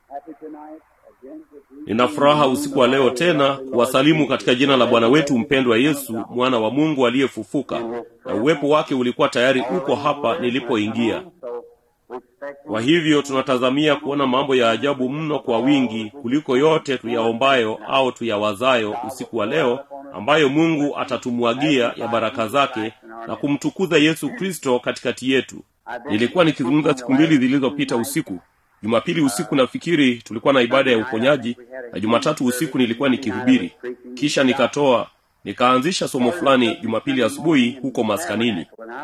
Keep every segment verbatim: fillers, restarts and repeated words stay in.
Nina furaha usiku wa leo tena kuwasalimu katika jina la Bwana wetu mpendwa Yesu, mwana wa Mungu aliyefufuka, na uwepo wake ulikuwa tayari uko hapa nilipoingia. Kwa hivyo tunatazamia kuona mambo ya ajabu mno kwa wingi kuliko yote tuyaombayo au tuyawazayo usiku wa leo, ambayo Mungu atatumwagia ya baraka zake na kumtukuza Yesu Kristo katikati yetu. Nilikuwa nikizungumza siku mbili zilizopita usiku. Jumapili usiku nafikiri tulikuwa na ibada ya uponyaji, na Jumatatu usiku nilikuwa nikihubiri. Kisha nikatoa nikaanzisha somo fulani Jumapili asubuhi huko maskanini.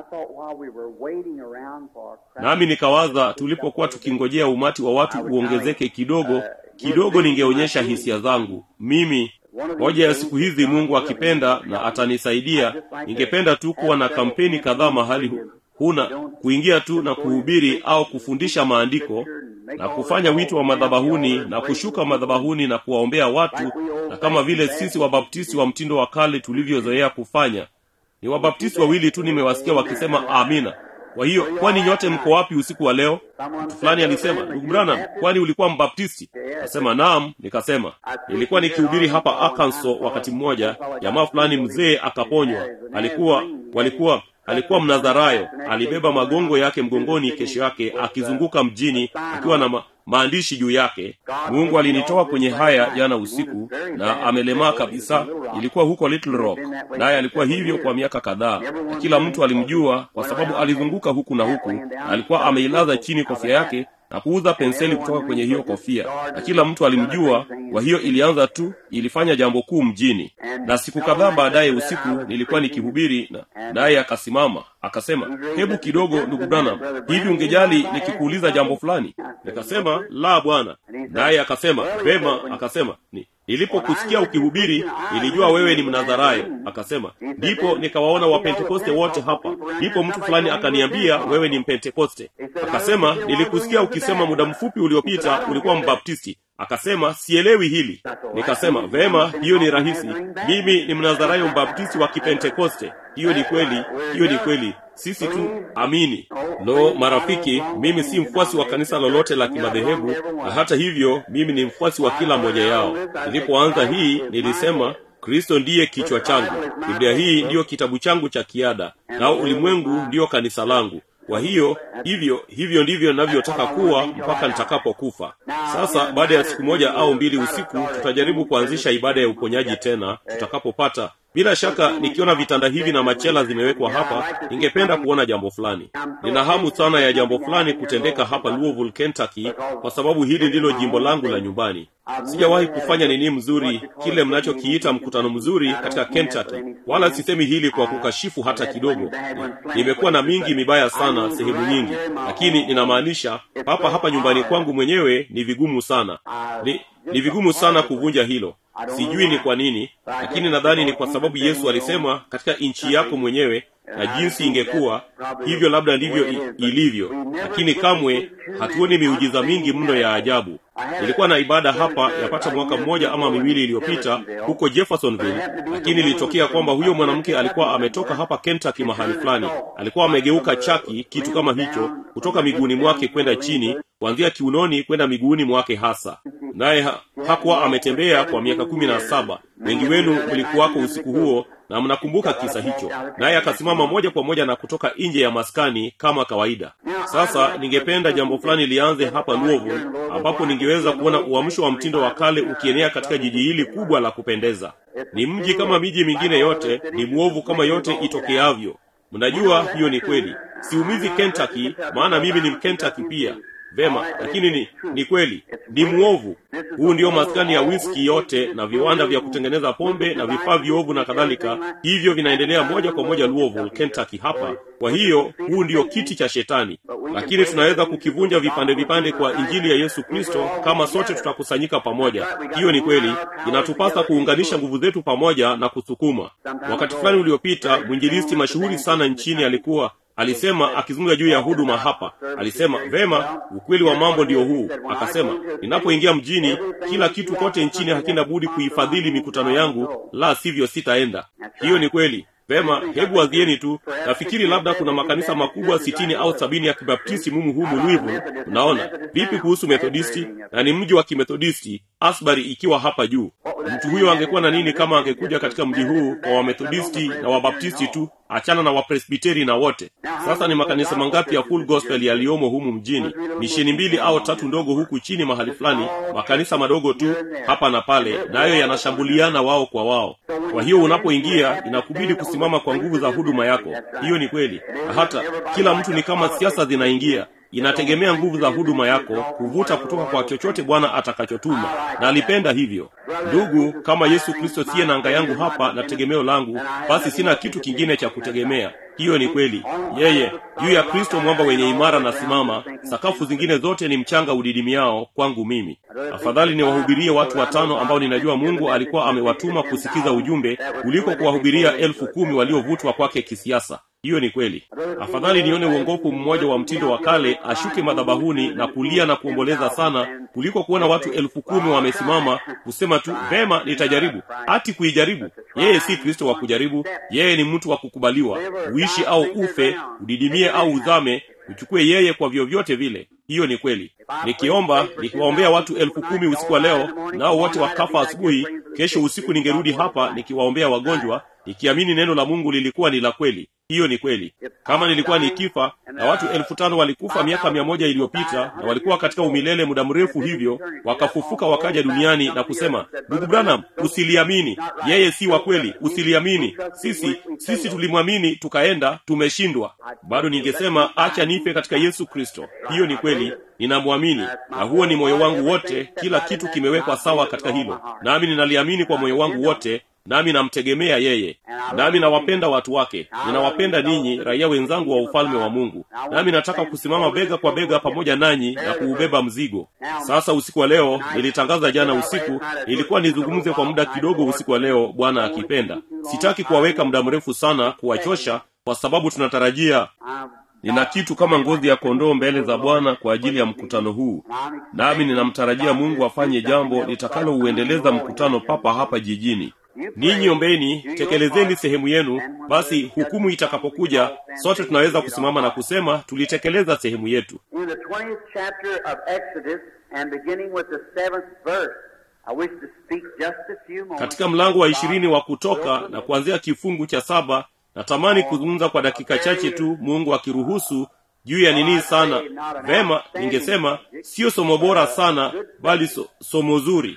Nami nikawaza tulipokuwa tukingojea umati wa watu uongezeke kidogo, kidogo ningeonyesha hisia zangu. Mimi moja ya siku hizi Mungu akipenda na atanisaidia, ningependa tu kuwa na kampeni kadhaa mahali huna kuingia tu na kuhubiri au kufundisha maandiko na kufanya wito wa madhabahuni na kushuka madhabahuni na kuwaombea watu, na kama vile sisi wabaptisti wa mtindo wa kale tulivyozoea kufanya. Ni wabaptisti wawili tu nimewasikia wakisema amina. Kwa hiyo kwani nyote mko wapi usiku wa leo? Mtu fulani alisema, "Ndugu Branham, kwani ulikuwa mbaptisti?" Nasema, "Naam." Nikasema, "Nilikuwa nikihubiri hapa Arkansas wakati mmoja, jamaa fulani mzee akaponywa. Alikuwa walikuwa alikuwa Mnazarayo, alibeba magongo yake mgongoni, kesho yake akizunguka mjini akiwa na ma, maandishi juu yake. Mungu alinitoa kwenye haya jana usiku, na amelemaa kabisa. Ilikuwa huko Little Rock, naye alikuwa hivyo kwa miaka kadhaa. Kila mtu alimjua kwa sababu alizunguka huku na huku, na alikuwa ameilaza chini kofia yake na kuuza penseli kutoka kwenye hiyo kofia, na kila mtu alimjua. Kwa hiyo ilianza tu, ilifanya jambo kuu mjini. Na siku kadhaa baadaye usiku nilikuwa nikihubiri, na naye akasimama akasema, "Hebu kidogo ndugu Branham, hivi ungejali nikikuuliza jambo fulani?" Nikasema, "La bwana." Naye akasema, "Vema." Akasema, "Ni nilipokusikia ukihubiri nilijua wewe ni Mnazarayo." Akasema, "Ndipo nikawaona Wapentekoste wote hapa. Ndipo mtu fulani akaniambia wewe ni Mpentekoste." Akasema, "Nilikusikia ukisema muda mfupi uliopita ulikuwa Mbaptisti." Akasema, "Sielewi hili." Nikasema, "Vema, hiyo ni rahisi. Mimi ni Mnazarayo Mbaptisti wa Kipentekoste." Hiyo ni kweli, hiyo ni kweli. Sisi tu amini. No marafiki, mimi si mfuasi wa kanisa lolote la kimadhehebu, na hata hivyo mimi ni mfuasi wa kila mmoja yao. Nilipoanza hii nilisema Kristo ndiye kichwa changu. Biblia hii ndiyo kitabu changu cha kiada, na ulimwengu ndiyo kanisa langu. Kwa hiyo hivyo hivyo ndivyo ninavyotaka kuwa mpaka nitakapokufa. Sasa baada ya siku moja au mbili usiku tutajaribu kuanzisha ibada ya uponyaji tena tutakapopata. Bila shaka nikiona vitanda hivi na machela zimewekwa hapa, ningependa kuona jambo fulani. Nina hamu sana ya jambo fulani kutendeka hapa Louisville, Kentucky, kwa sababu hili ndilo jimbo langu la nyumbani. Sijawahi kufanya nini mzuri, kile mnachokiita mkutano mzuri katika Kentucky. Wala sisemi hili kwa kukashifu hata kidogo. Nimekuwa na mingi mibaya sana sehemu nyingi, lakini ninamaanisha hapa hapa nyumbani kwangu mwenyewe ni vigumu sana. Ni, ni vigumu sana kuvunja hilo. Sijui ni kwa nini, lakini nadhani ni kwa sababu Yesu alisema katika nchi yako mwenyewe, na jinsi ingekuwa hivyo labda ndivyo ilivyo, lakini kamwe hatuoni miujiza mingi mno ya ajabu. Nilikuwa na ibada hapa yapata mwaka mmoja ama miwili iliyopita huko Jeffersonville, lakini ilitokea kwamba huyo mwanamke alikuwa ametoka hapa Kentucky mahali fulani. Alikuwa amegeuka chaki, kitu kama hicho, kutoka miguuni mwake kwenda chini, kuanzia kiunoni kwenda miguuni mwake hasa. Naye ha, hakuwa ametembea kwa miaka kumi na saba. Wengi wenu mlikuwako usiku huo na mnakumbuka kisa hicho. Naye akasimama moja kwa moja na kutoka nje ya maskani kama kawaida. Sasa ningependa jambo fulani lianze hapa Louisville, ambapo ningeweza kuona uamsho wa mtindo wa kale ukienea katika jiji hili kubwa la kupendeza. Ni mji kama miji mingine yote, ni mwovu kama yote itokeavyo. Mnajua hiyo ni kweli. Siumizi Kentucky, maana mimi ni Kentucky pia. Vema, lakini ni, ni kweli, ni muovu. Huu ndio maskani ya whisky yote na viwanda vya kutengeneza pombe na vifaa viovu na kadhalika. Hivyo vinaendelea moja kwa moja Louisville, Kentucky hapa. Kwa hiyo huu ndio kiti cha shetani. Lakini tunaweza kukivunja vipande vipande kwa injili ya Yesu Kristo kama sote tutakusanyika pamoja. Hiyo ni kweli. Inatupasa kuunganisha nguvu zetu pamoja na kusukuma. Wakati fulani uliopita, mwinjilisti mashuhuri sana nchini alikuwa alisema akizungumza juu ya huduma hapa, alisema, "Vema, ukweli wa mambo ndio huu." Akasema, "Ninapoingia mjini, kila kitu kote nchini hakina budi kuifadhili mikutano yangu, la sivyo sitaenda." Hiyo ni kweli. Vema, hebu wazieni tu. Nafikiri labda kuna makanisa makubwa sitini au sabini ya Kibaptisti mumu humu Louisville. Unaona, vipi kuhusu Methodisti? Na ni mji wa Kimethodisti, Asbury ikiwa hapa juu. Mtu huyo angekuwa na nini kama angekuja katika mji huu kwa Wamethodisti na Wabaptisti tu, achana na Wapresbiteri na wote. Sasa ni makanisa mangapi ya full gospel yaliomo humu mjini? Misheni mbili au tatu ndogo huku chini mahali fulani, makanisa madogo tu hapa na pale, nayo yanashambuliana wao kwa wao. Kwa hiyo unapoingia inakubidi kusimama kwa nguvu za huduma yako. Hiyo ni kweli. Na hata kila mtu ni kama siasa zinaingia. Inategemea nguvu za huduma yako kuvuta kutoka kwa chochote Bwana atakachotuma. Na alipenda hivyo. Ndugu, kama Yesu Kristo siye nanga yangu hapa na tegemeo langu, basi sina kitu kingine cha kutegemea. Hiyo ni kweli. Yeye, juu ya Kristo mwamba wenye imara na simama, sakafu zingine zote ni mchanga udidimiao kwangu mimi. Afadhali niwahubirie watu watano ambao ninajua Mungu alikuwa amewatuma kusikiza ujumbe, kuliko kuwahubiria elfu kumi waliovutwa kwake kisiasa. Hiyo ni kweli. Afadhali nione uongofu mmoja wa mtindo wa kale ashuke madhabahuni na kulia na kuomboleza sana, kuliko kuona watu elfu kumi wamesimama kusema tu, vema nitajaribu. Ati kuijaribu. Yeye si Kristo wa kujaribu. Yeye ni mtu wa kukubaliwa. Uishi au ufe, udidimie au uzame, uchukue yeye kwa vyovyote vile. Hiyo ni kweli. Nikiomba, nikiwaombea watu elfu kumi usiku wa leo, nao wote wakafa asubuhi, kesho usiku ningerudi hapa nikiwaombea wagonjwa, nikiamini neno la Mungu lilikuwa ni la kweli. Hiyo ni kweli. Kama nilikuwa nikifa na watu elfu tano walikufa miaka mia moja iliyopita na walikuwa katika umilele muda mrefu hivyo, wakafufuka wakaja duniani na kusema, ndugu Branham, usiliamini, yeye si wa kweli, usiliamini. Sisi sisi tulimwamini tukaenda, tumeshindwa. Bado ningesema acha nife katika Yesu Kristo. Hiyo ni kweli. Ninamwamini na huo ni moyo wangu wote, kila kitu kimewekwa sawa katika hilo. Nami ninaliamini kwa moyo wangu wote. Nami namtegemea yeye. Nami nawapenda watu wake. Ninawapenda ninyi raia wenzangu wa ufalme wa Mungu. Nami nataka kusimama bega kwa bega pamoja nanyi na kuubeba mzigo. Sasa usiku wa leo, nilitangaza jana usiku, nilikuwa nizungumze kwa muda kidogo usiku wa leo Bwana akipenda. Sitaki kuwaweka muda mrefu sana kuwachosha, kwa sababu tunatarajia nina kitu kama ngozi ya kondoo mbele za Bwana kwa ajili ya mkutano huu. Nami ninamtarajia Mungu afanye jambo litakalo uendeleza mkutano papa hapa jijini. Ninyi ombeni, tekelezeni sehemu yenu, basi hukumu itakapokuja, sote tunaweza kusimama na kusema tulitekeleza sehemu yetu. In the twentieth chapter of Exodus and beginning with the seventh verse, I wish to speak just a few moments. Katika mlango wa ishirini wa Kutoka na kuanzia kifungu cha saba, natamani kuzungumza kwa dakika chache tu, Mungu akiruhusu, juu ya nini sana. Vema, ningesema sio somo bora sana, bali so, somo zuri.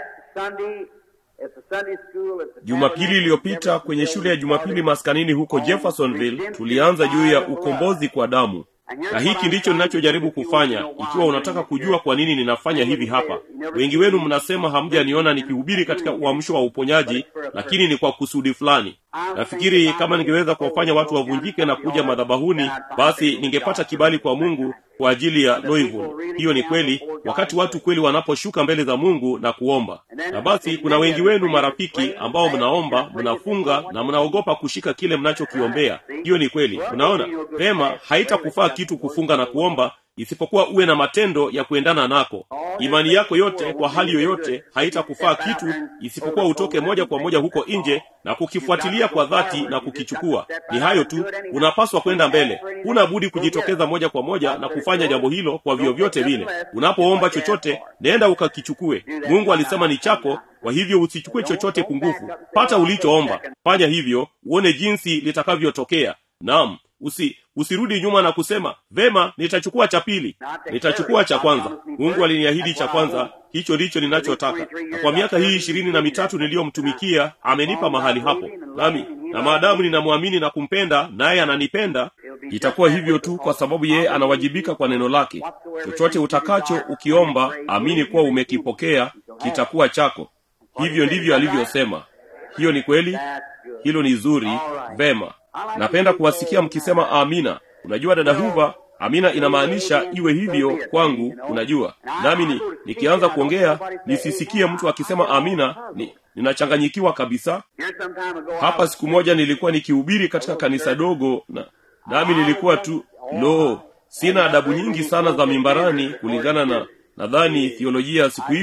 Jumapili iliyopita kwenye shule ya Jumapili maskanini huko Jeffersonville, tulianza juu ya ukombozi kwa damu. Na hiki ndicho ninachojaribu kufanya, ikiwa unataka kujua kwa nini ninafanya hivi hapa. Wengi wenu mnasema hamjaniona nikihubiri katika uamsho wa uponyaji, lakini ni kwa kusudi fulani. Nafikiri kama ningeweza kuwafanya watu wavunjike na kuja madhabahuni, basi ningepata kibali kwa Mungu kwa ajili ya Louisville. Hiyo ni kweli, wakati watu kweli wanaposhuka mbele za Mungu na kuomba. Na basi kuna wengi wenu marafiki ambao mnaomba, mnafunga na mnaogopa kushika kile mnachokiombea. Hiyo ni kweli. Unaona, pema haitakufaa kitu kufunga na kuomba isipokuwa uwe na matendo ya kuendana nako. Imani yako yote kwa hali yoyote haitakufaa kitu isipokuwa utoke moja kwa moja huko nje na kukifuatilia kwa dhati na kukichukua. Ni hayo tu, unapaswa kwenda mbele. Huna budi kujitokeza moja kwa moja na kufanya jambo hilo kwa vyovyote vile. Unapoomba chochote, nenda ukakichukue. Mungu alisema ni chako, kwa hivyo usichukue chochote pungufu. Pata ulichoomba. Fanya hivyo, uone jinsi litakavyotokea. Naam, usi usirudi nyuma na kusema, "Vema, nitachukua cha pili, nitachukua cha kwanza." Mungu aliniahidi cha kwanza, hicho ndicho ninachotaka. Na kwa miaka hii ishirini na mitatu niliyomtumikia, amenipa mahali hapo. Nami na maadamu ninamwamini na kumpenda, naye ananipenda, itakuwa hivyo tu kwa sababu yeye anawajibika kwa neno lake. Chochote utakacho ukiomba, amini kuwa umekipokea, kitakuwa chako. Hivyo ndivyo alivyosema. Hiyo ni kweli? Hilo ni zuri. Vema. Napenda kuwasikia mkisema amina. Unajua dada Huva, amina inamaanisha iwe hivyo kwangu, unajua. Nami ni, nikianza kuongea nisisikie mtu akisema amina, ni, ninachanganyikiwa kabisa. Hapa siku moja nilikuwa nikihubiri katika kanisa dogo na nami nilikuwa tu, lo, sina adabu nyingi sana za mimbarani kulingana na nadhani theolojia siku hizi,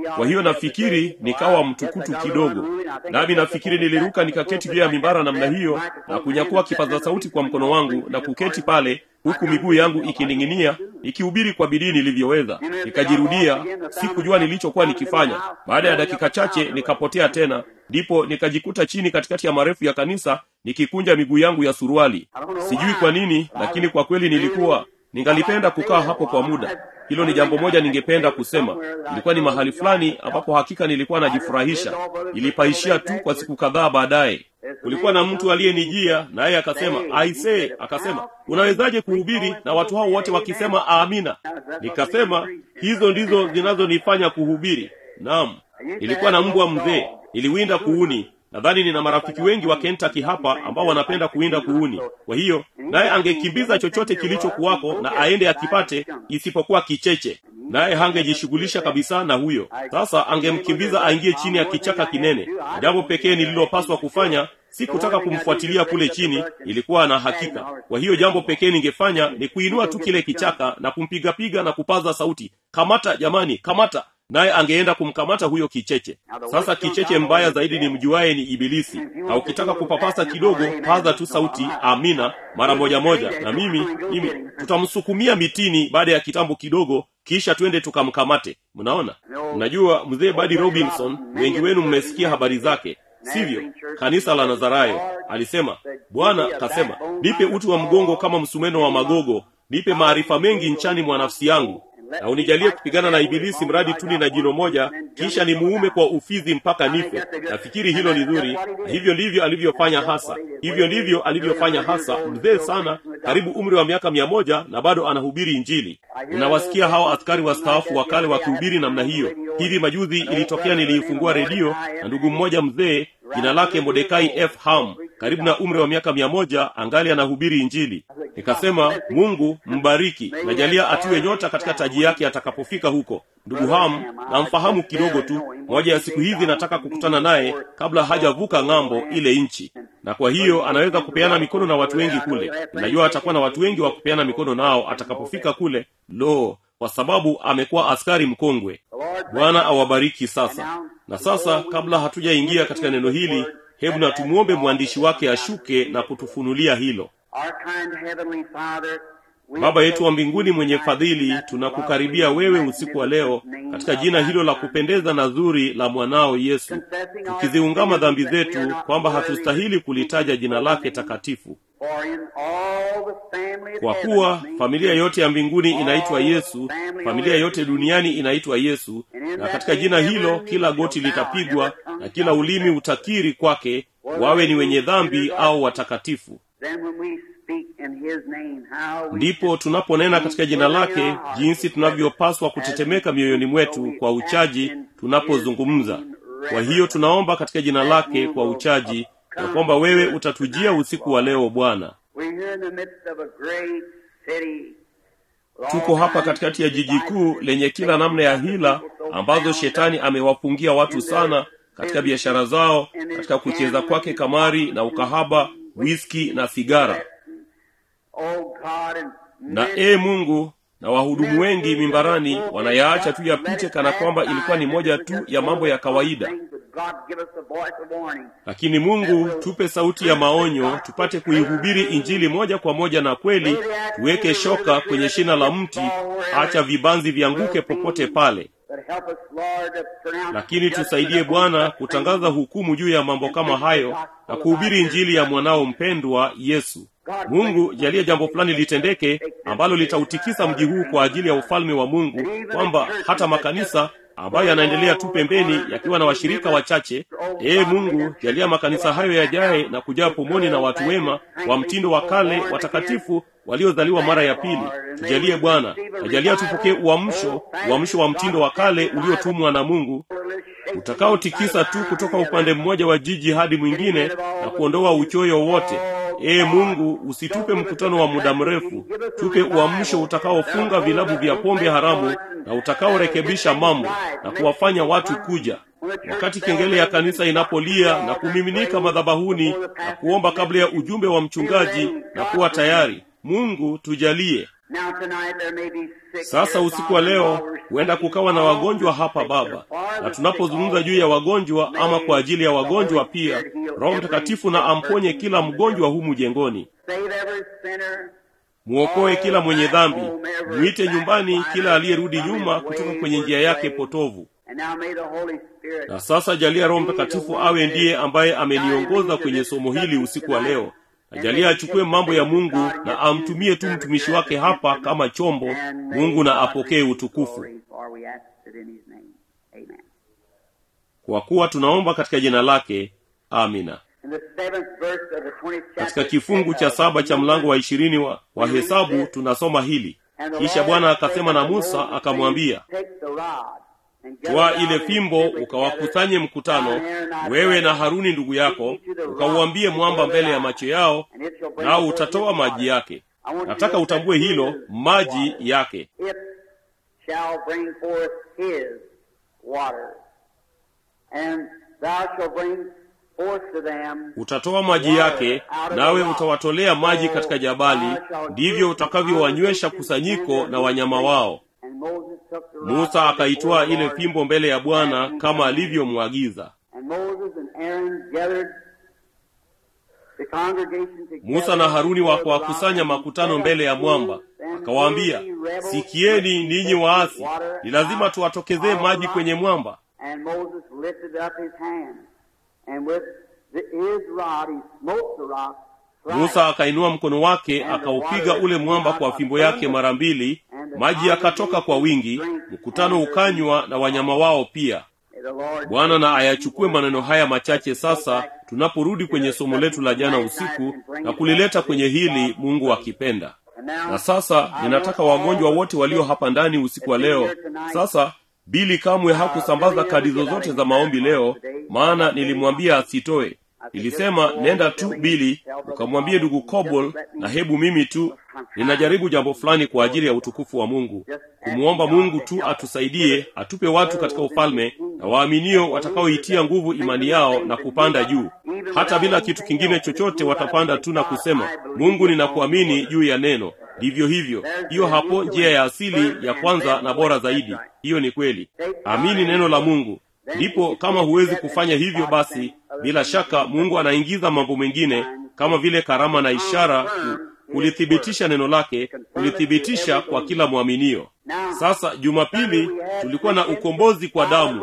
Kwa hiyo nafikiri nikawa mtukutu kidogo, nami nafikiri niliruka nikaketi juu ya mimbara namna hiyo na kunyakua kipaza sauti kwa mkono wangu na kuketi pale, huku miguu yangu ikining'inia, ikihubiri kwa bidii nilivyoweza. Nikajirudia, sikujua nilichokuwa nikifanya. Baada ya dakika chache nikapotea tena, ndipo nikajikuta chini katikati ya marefu ya kanisa nikikunja miguu yangu ya suruali. Sijui kwa nini, lakini kwa kweli nilikuwa ningalipenda kukaa hapo kwa muda. Hilo ni jambo moja ningependa kusema. Ilikuwa ni mahali fulani ambapo hakika nilikuwa najifurahisha. Ilipaishia tu kwa siku kadhaa baadaye. Kulikuwa na mtu aliyenijia naye akasema, "I say," akasema, "Unawezaje kuhubiri na watu hao wote wakisema amina?" Nikasema, "Hizo ndizo zinazonifanya kuhubiri." Naam. Ilikuwa na mbwa mzee, iliwinda kuuni. Nadhani nina marafiki wengi wa Kentucky hapa ambao wanapenda kuwinda kuuni. Kwa hiyo naye angekimbiza chochote kilichokuwako na aende akipate, isipokuwa kicheche. Naye hangejishughulisha kabisa na huyo. Sasa angemkimbiza aingie chini ya kichaka kinene. Jambo pekee nililopaswa kufanya si kutaka kumfuatilia kule chini, ilikuwa na hakika. Kwa hiyo jambo pekee ningefanya ni kuinua tu kile kichaka na kumpiga piga na kupaza sauti, "Kamata jamani, kamata!" Naye angeenda kumkamata huyo kicheche. Sasa kicheche mbaya zaidi ni mjuaye ni Ibilisi. Na ukitaka kupapasa kidogo, paza tu sauti amina mara moja moja, na mimi mimi tutamsukumia mitini baada ya kitambo kidogo, kisha twende tukamkamate. Mnaona? Mnajua mzee Buddy Robinson, wengi wenu mmesikia habari zake, sivyo? Kanisa la Nazarayo. Alisema, "Bwana kasema, nipe uti wa mgongo kama msumeno wa magogo, nipe maarifa mengi nchani mwa nafsi yangu, na unijalie kupigana na Ibilisi mradi tu nina jino moja, kisha ni muume kwa ufizi mpaka nife." Nafikiri hilo ni zuri. Hivyo ndivyo alivyofanya hasa. Hivyo ndivyo alivyofanya hasa, mzee sana, karibu umri wa miaka mia moja, na bado anahubiri Injili. Unawasikia hao askari wastaafu wa kale wakihubiri namna hiyo. Hivi majuzi ilitokea niliifungua redio na ndugu mmoja mzee, jina lake Mordekai F. Ham, karibu na umri wa miaka mia moja, angali anahubiri Injili. Nikasema, "Mungu mbariki, najalia atiwe nyota katika taji yake atakapofika huko." Ndugu Ham namfahamu kidogo tu. Moja ya siku hizi nataka kukutana naye kabla hajavuka ng'ambo ile nchi. Na kwa hiyo anaweza kupeana mikono na watu wengi kule. Najua atakuwa na watu wengi wa kupeana mikono nao atakapofika kule. Lo, kwa sababu amekuwa askari mkongwe. Bwana awabariki sasa. Na sasa kabla hatujaingia katika neno hili, hebu na tumuombe mwandishi wake ashuke na kutufunulia hilo. Baba yetu wa mbinguni mwenye fadhili, tunakukaribia wewe usiku wa leo katika jina hilo la kupendeza na zuri la mwanao Yesu, tukiziungama dhambi zetu kwamba hatustahili kulitaja jina lake takatifu. Kwa kuwa familia yote ya mbinguni inaitwa Yesu, familia yote duniani inaitwa Yesu, na katika jina hilo kila goti litapigwa na kila ulimi utakiri kwake, wawe ni wenye dhambi au watakatifu. Ndipo tunaponena katika jina lake, jinsi tunavyopaswa kutetemeka mioyoni mwetu kwa uchaji tunapozungumza. Kwa hiyo tunaomba katika jina lake kwa uchaji, na kwamba wewe utatujia usiku wa leo Bwana. Tuko hapa katikati ya jiji kuu lenye kila namna ya hila ambazo shetani amewafungia watu sana katika biashara zao, katika kucheza kwake kamari na ukahaba, whisky na sigara. Na e Mungu, na wahudumu wengi mimbarani wanayaacha tu yapite kana kwamba ilikuwa ni moja tu ya mambo ya kawaida. Lakini Mungu, tupe sauti ya maonyo, tupate kuihubiri Injili moja kwa moja na kweli, tuweke shoka kwenye shina la mti, acha vibanzi vianguke popote pale. Lakini tusaidie Bwana kutangaza hukumu juu ya mambo kama hayo na kuhubiri Injili ya mwanao mpendwa Yesu. Mungu, jalia jambo fulani litendeke ambalo litautikisa mji huu kwa ajili ya ufalme wa Mungu, kwamba hata makanisa ambayo yanaendelea tu pembeni yakiwa na washirika wachache, ee Mungu, jalia makanisa hayo yajae na kujaa pomoni na watu wema wa mtindo wa kale, watakatifu waliozaliwa mara ya pili. Tujalie Bwana, najalia tupokee uamsho, uamsho wa mtindo wa kale uliotumwa na Mungu, utakaotikisa tu kutoka upande mmoja wa jiji hadi mwingine na kuondoa uchoyo wote. Ee Mungu, usitupe mkutano wa muda mrefu, tupe uamsho utakaofunga vilabu vya pombe haramu na utakaorekebisha mambo na kuwafanya watu kuja. Wakati kengele ya kanisa inapolia na kumiminika madhabahuni na kuomba kabla ya ujumbe wa mchungaji na kuwa tayari, Mungu tujalie. Sasa usiku wa leo huenda kukawa na wagonjwa hapa Baba, na tunapozungumza juu ya wagonjwa ama kwa ajili ya wagonjwa pia, Roho Mtakatifu na amponye kila mgonjwa humu jengoni. Muokoe kila mwenye dhambi, mwite nyumbani kila aliyerudi nyuma kutoka kwenye njia yake potovu. Na sasa jalia Roho Mtakatifu awe ndiye ambaye ameniongoza kwenye somo hili usiku wa leo. Na jalia achukue mambo ya Mungu na amtumie tu mtumishi wake hapa kama chombo. Mungu na apokee utukufu. Kwa kuwa tunaomba katika jina lake. Amina. Katika kifungu cha saba cha mlango wa ishirini wa, wa Hesabu tunasoma hili: kisha Bwana akasema na Musa akamwambia, twaa ile fimbo ukawakusanye mkutano, wewe na Haruni ndugu yako, ukauambie mwamba mbele ya macho yao, nao utatoa maji yake. Nataka utambue hilo, maji yake. Utatoa maji yake, nawe utawatolea maji katika jabali, ndivyo utakavyowanywesha kusanyiko na wanyama wao. Musa akaitwaa ile fimbo mbele ya Bwana kama alivyomwagiza. Musa na Haruni wakawakusanya makutano mbele ya mwamba. Akawaambia, sikieni ninyi waasi, ni lazima tuwatokezee maji kwenye mwamba. Musa akainua mkono wake akaupiga ule mwamba kwa fimbo yake mara mbili, maji yakatoka kwa wingi, mkutano ukanywa na wanyama wao pia. Bwana na ayachukue maneno haya machache sasa tunaporudi kwenye somo letu la jana usiku na kulileta kwenye hili, Mungu akipenda. Na sasa ninataka wagonjwa wote walio hapa ndani usiku wa leo. Sasa Bili kamwe hakusambaza kadi zozote za maombi leo, maana nilimwambia asitoe. Nilisema nenda tu Bili ukamwambie ndugu Cobble, na hebu mimi tu ninajaribu jambo fulani kwa ajili ya utukufu wa Mungu, kumuomba Mungu tu atusaidie, atupe watu katika ufalme na waaminio watakaoitia nguvu imani yao na kupanda juu. Hata bila kitu kingine chochote watapanda tu na kusema, Mungu ninakuamini juu ya neno. Ndivyo hivyo. Hiyo hapo njia ya asili ya kwanza na bora zaidi. Hiyo ni kweli. Amini neno la Mungu. Ndipo kama huwezi kufanya hivyo, basi bila shaka Mungu anaingiza mambo mengine kama vile karama na ishara kulithibitisha neno lake, kulithibitisha kwa kila mwaminio. Sasa Jumapili tulikuwa na ukombozi kwa damu.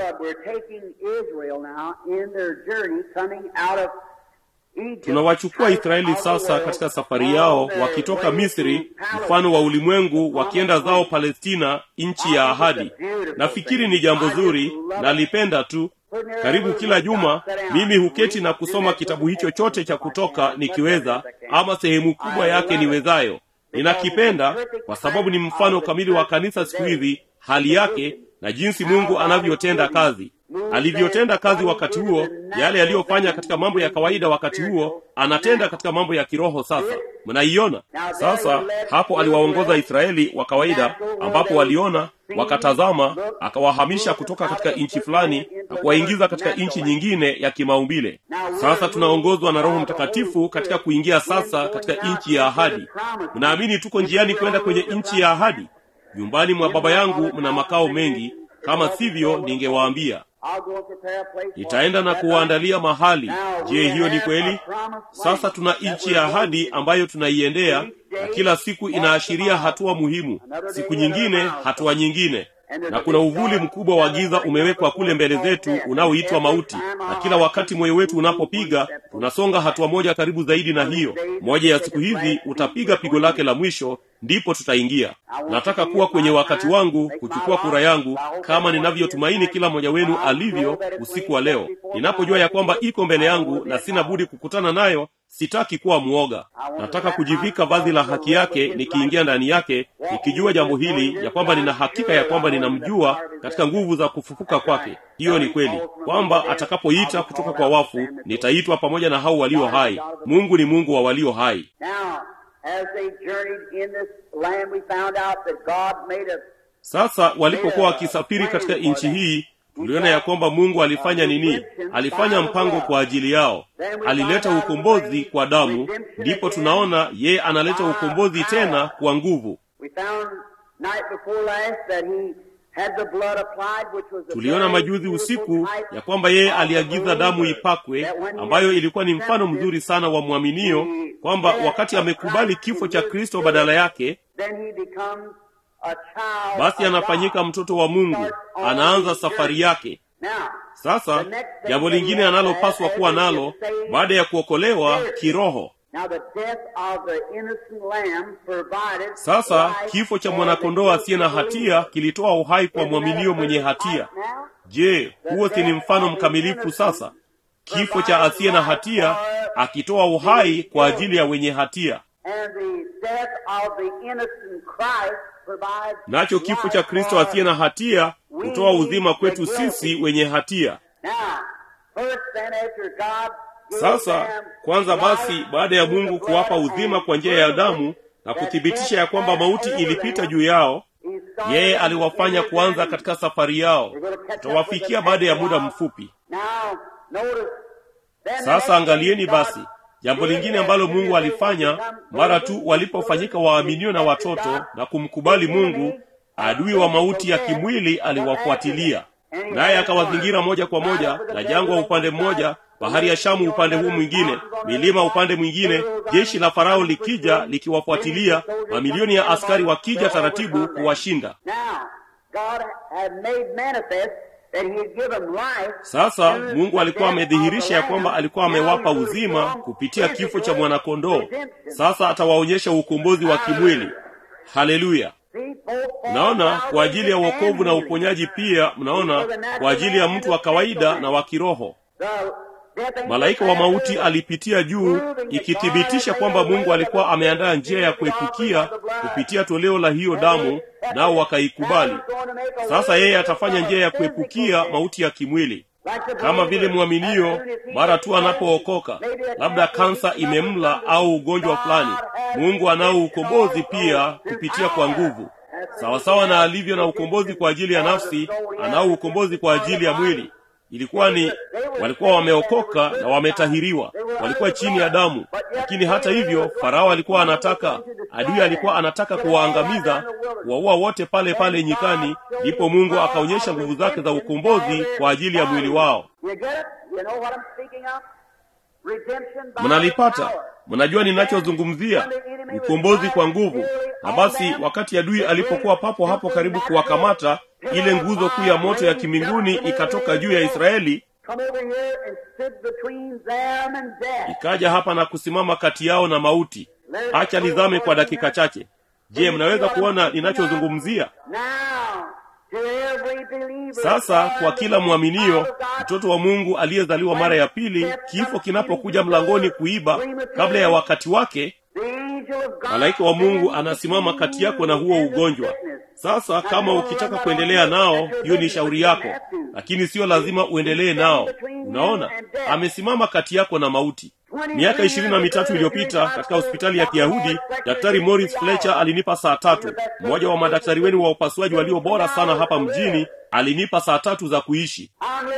Tunawachukua Israeli sasa katika safari yao wakitoka Misri, mfano wa ulimwengu, wakienda zao Palestina, nchi ya ahadi. Nafikiri ni jambo zuri, na lipenda tu. Karibu kila juma mimi huketi na kusoma kitabu hicho chote cha Kutoka nikiweza, ama sehemu kubwa yake niwezayo. Ninakipenda kwa sababu ni mfano kamili wa kanisa siku hizi, hali yake na jinsi Mungu anavyotenda kazi. Alivyotenda kazi wakati huo, yale aliyofanya katika mambo ya kawaida wakati huo, anatenda katika mambo ya kiroho sasa. Mnaiona? Sasa hapo aliwaongoza Israeli wa kawaida, ambapo waliona, wakatazama, akawahamisha kutoka katika nchi fulani na kuwaingiza katika nchi nyingine ya kimaumbile. Sasa tunaongozwa na Roho Mtakatifu katika kuingia sasa katika nchi ya ahadi. Mnaamini tuko njiani kwenda kwenye nchi ya ahadi? Nyumbani mwa Baba yangu mna makao mengi, kama sivyo ningewaambia. Nitaenda na kuwaandalia mahali. Je, hiyo ni kweli? Sasa tuna nchi ya ahadi ambayo tunaiendea, na kila siku inaashiria hatua muhimu, siku nyingine hatua nyingine. Na kuna uvuli mkubwa wa giza umewekwa kule mbele zetu unaoitwa mauti, na kila wakati moyo wetu unapopiga, tunasonga hatua moja karibu zaidi na hiyo. Moja ya siku hizi utapiga pigo lake la mwisho, ndipo tutaingia. Nataka kuwa kwenye wakati wangu, kuchukua kura yangu, kama ninavyotumaini kila mmoja wenu alivyo usiku wa leo. Ninapojua ya kwamba iko mbele yangu na sina budi kukutana nayo, sitaki kuwa muoga. Nataka kujivika vazi la haki yake nikiingia ndani yake, nikijua jambo hili, ya kwamba nina hakika ya kwamba ninamjua katika nguvu za kufufuka kwake. Hiyo ni kweli, kwamba atakapoita kutoka kwa wafu, nitaitwa pamoja na hao walio hai. Mungu ni Mungu wa walio hai. Sasa walipokuwa wakisafiri katika nchi hii, tuliona ya kwamba Mungu alifanya nini? Alifanya mpango kwa ajili yao. Alileta ukombozi kwa damu, ndipo tunaona yeye analeta ukombozi tena kwa nguvu. Tuliona majuzi usiku ya kwamba yeye aliagiza damu ipakwe, ambayo ilikuwa ni mfano mzuri sana wa mwaminio, kwamba wakati amekubali kifo cha Kristo badala yake, basi anafanyika mtoto wa Mungu, anaanza safari yake. Sasa jambo lingine analopaswa kuwa nalo baada ya kuokolewa kiroho. Sasa kifo cha mwanakondoo asiye na hatia kilitoa uhai kwa mwaminio mwenye hatia. Je, huo si ni mfano mkamilifu? Sasa kifo cha asiye na hatia akitoa uhai kwa ajili ya wenye hatia, nacho kifo cha Kristo asiye na hatia kutoa uzima kwetu sisi wenye hatia. Sasa kwanza basi, baada ya Mungu kuwapa uzima kwa njia ya damu na kuthibitisha ya kwamba mauti ilipita juu yao, yeye aliwafanya kuanza katika safari yao. Tutawafikia baada ya muda mfupi. Sasa angalieni basi jambo lingine ambalo Mungu alifanya mara tu walipofanyika waaminio na watoto na kumkubali Mungu. Adui wa mauti ya kimwili aliwafuatilia, naye akawazingira moja kwa moja, na jangwa upande mmoja, bahari ya Shamu upande huu mwingine, milima upande mwingine, jeshi la Farao likija likiwafuatilia, mamilioni ya askari wakija taratibu kuwashinda. Sasa Mungu alikuwa amedhihirisha ya kwamba alikuwa amewapa uzima kupitia kifo cha mwanakondoo. Sasa atawaonyesha ukombozi wa kimwili. Haleluya! Mnaona, kwa ajili ya wokovu na uponyaji pia. Mnaona, kwa ajili ya mtu wa kawaida na wa kiroho. Malaika wa mauti alipitia juu, ikithibitisha kwamba Mungu alikuwa ameandaa njia ya kuepukia kupitia toleo la hiyo damu, nao wakaikubali. Sasa yeye atafanya njia ya kuepukia mauti ya kimwili, kama vile mwaminio mara tu anapookoka, labda kansa imemla au ugonjwa fulani. Mungu anao ukombozi pia kupitia kwa nguvu. Sawasawa na alivyo na ukombozi kwa ajili ya nafsi, anao ukombozi kwa ajili ya mwili. Ilikuwa ni walikuwa wameokoka na wametahiriwa, walikuwa chini ya damu, lakini hata hivyo Farao alikuwa anataka, adui alikuwa anataka kuwaangamiza, kuwaua wote pale pale nyikani. Ndipo Mungu akaonyesha nguvu zake za ukombozi kwa ajili ya mwili wao. Mnalipata? Mnajua ninachozungumzia? Ukombozi kwa nguvu. Na basi wakati adui alipokuwa papo hapo karibu kuwakamata, ile nguzo kuu ya moto ya kimbinguni ikatoka juu ya Israeli, ikaja hapa na kusimama kati yao na mauti. Acha nizame kwa dakika chache. Je, mnaweza kuona ninachozungumzia? Sasa kwa kila mwaminio, mtoto wa Mungu aliyezaliwa mara ya pili, kifo kinapokuja mlangoni kuiba kabla ya wakati wake, malaika wa Mungu anasimama kati yako na huo ugonjwa. Sasa kama ukitaka kuendelea nao, hiyo ni shauri yako, lakini sio lazima uendelee nao. Unaona, amesimama kati yako na mauti. Miaka ishirini na mitatu iliyopita katika hospitali ya Kiyahudi, Daktari Morris Fletcher alinipa saa tatu. Mmoja wa madaktari wenu wa upasuaji walio bora sana hapa mjini alinipa saa tatu za kuishi.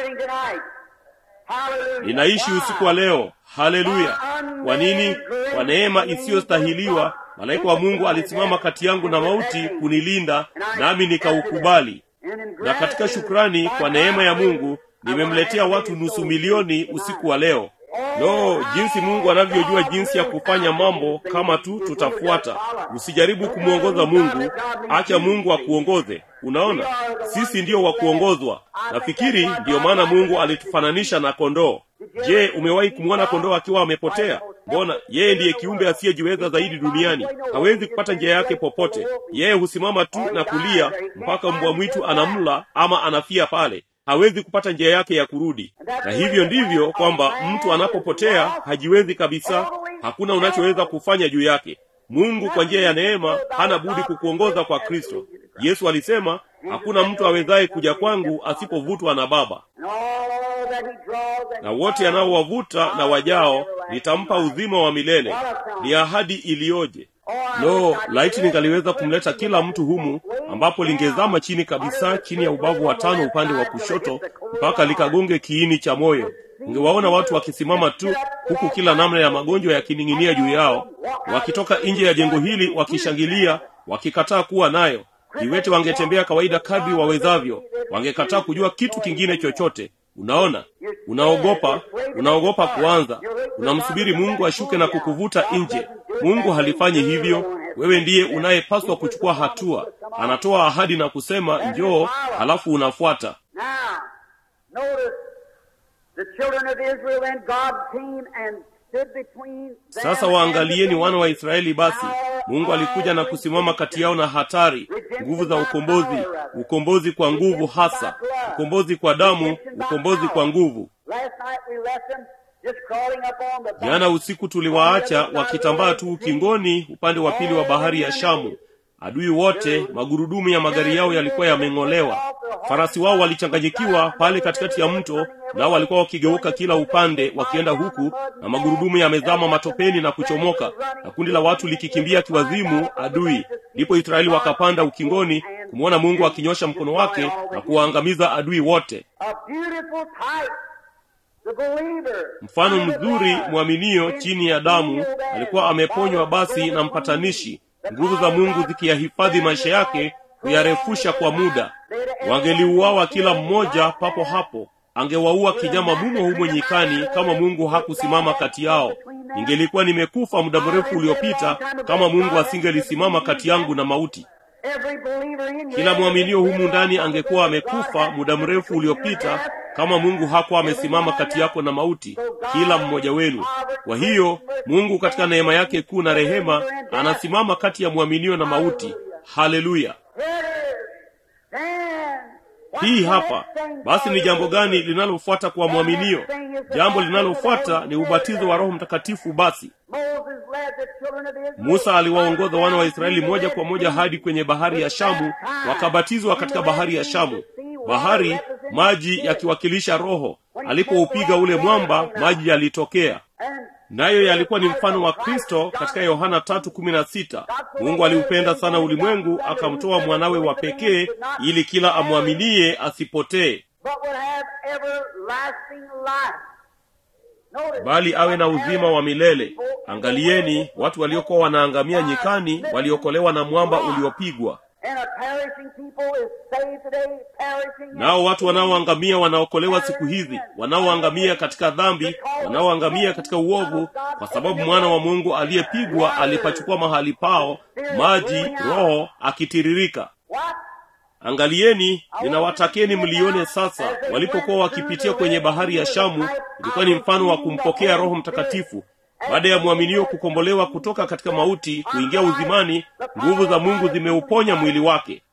Ninaishi usiku wa leo. Haleluya! Kwa nini? Kwa neema isiyostahiliwa, malaika wa Mungu alisimama kati yangu na mauti kunilinda, nami nikaukubali. Na katika shukrani kwa neema ya Mungu, nimemletea watu nusu milioni usiku wa leo. No, jinsi Mungu anavyojua jinsi ya kufanya mambo kama tu tutafuata. Usijaribu kumuongoza Mungu, acha Mungu akuongoze. Unaona, sisi ndio wa kuongozwa. Nafikiri ndio maana Mungu alitufananisha na kondoo. Je, umewahi kumwona kondoo akiwa amepotea? Mbona yeye ndiye kiumbe asiyejiweza zaidi duniani. Hawezi kupata njia yake popote. Yeye husimama tu na kulia mpaka mbwa mwitu anamla ama anafia pale. Hawezi kupata njia yake ya kurudi. Na hivyo ndivyo kwamba mtu anapopotea hajiwezi kabisa. Hakuna unachoweza kufanya juu yake. Mungu kwa njia ya neema hana budi kukuongoza kwa Kristo. Yesu alisema, hakuna mtu awezaye kuja kwangu asipovutwa na Baba. Na wote anaowavuta na wajao nitampa uzima wa milele. Ni ahadi iliyoje! No, laiti ningaliweza kumleta kila mtu humu, ambapo lingezama chini kabisa chini ya ubavu wa tano upande wa kushoto mpaka likagonge kiini cha moyo. ungewaona watu wakisimama tu, huku kila namna ya magonjwa yakining'inia juu yao, wakitoka nje ya jengo hili wakishangilia, wakikataa kuwa nayo. Viwete wangetembea kawaida kadri wawezavyo, wangekataa kujua kitu kingine chochote. Unaona, unaogopa, unaogopa kuanza, unamsubiri Mungu ashuke na kukuvuta nje. Mungu halifanyi hivyo. Wewe ndiye unayepaswa kuchukua hatua. Anatoa ahadi na kusema njoo, halafu unafuata. Sasa waangalieni wana wa Israeli basi. Mungu alikuja na kusimama kati yao na hatari, nguvu za ukombozi, ukombozi kwa nguvu hasa, ukombozi kwa damu, ukombozi kwa nguvu. Jana usiku tuliwaacha wakitambaa tu ukingoni upande wa pili wa bahari ya Shamu. Adui wote, magurudumu ya magari yao yalikuwa yameng'olewa. Farasi wao walichanganyikiwa pale katikati ya mto, nao walikuwa wakigeuka kila upande wakienda huku, na magurudumu yamezama matopeni na kuchomoka, na kundi la watu likikimbia kiwazimu adui. Ndipo Israeli wakapanda ukingoni kumwona Mungu akinyosha mkono wake na kuwaangamiza adui wote. Mfano mzuri mwaminio chini ya damu alikuwa ameponywa basi na mpatanishi, nguvu za Mungu zikiyahifadhi maisha yake, kuyarefusha kwa muda. Wangeliuawa kila mmoja papo hapo. Angewaua kinyama mumo humo nyikani kama Mungu hakusimama kati yao. Ningelikuwa nimekufa muda mrefu uliopita kama Mungu asingelisimama kati yangu na mauti. Kila mwaminio humu ndani angekuwa amekufa muda mrefu uliopita kama Mungu hakuwa amesimama kati yako na mauti, kila mmoja wenu. Kwa hiyo Mungu katika neema yake kuu na rehema anasimama kati ya mwaminio na mauti. Haleluya. Hii hapa basi ni jambo gani linalofuata kwa mwaminio? Jambo linalofuata ni ubatizo wa Roho Mtakatifu. Basi Musa aliwaongoza wana wa Israeli moja kwa moja hadi kwenye bahari ya Shamu, wakabatizwa katika bahari ya Shamu. Bahari, maji yakiwakilisha Roho. Alipoupiga ule mwamba, maji yalitokea. Nayo yalikuwa ni mfano wa Kristo katika Yohana tatu kumi na sita. Mungu aliupenda sana ulimwengu akamtoa mwanawe wa pekee ili kila amwaminie asipotee, bali awe na uzima wa milele. Angalieni, watu waliokuwa wanaangamia nyikani waliokolewa na mwamba uliopigwa. Nao watu wanaoangamia wanaokolewa siku hizi, wanaoangamia katika dhambi, wanaoangamia katika uovu, kwa sababu mwana wa Mungu aliyepigwa alipachukua mahali pao, maji, Roho akitiririka. Angalieni, ninawatakeni mlione sasa, walipokuwa wakipitia kwenye bahari ya Shamu, ilikuwa ni mfano wa kumpokea Roho Mtakatifu. Baada ya mwaminio kukombolewa kutoka katika mauti kuingia uzimani, nguvu za Mungu zimeuponya mwili wake.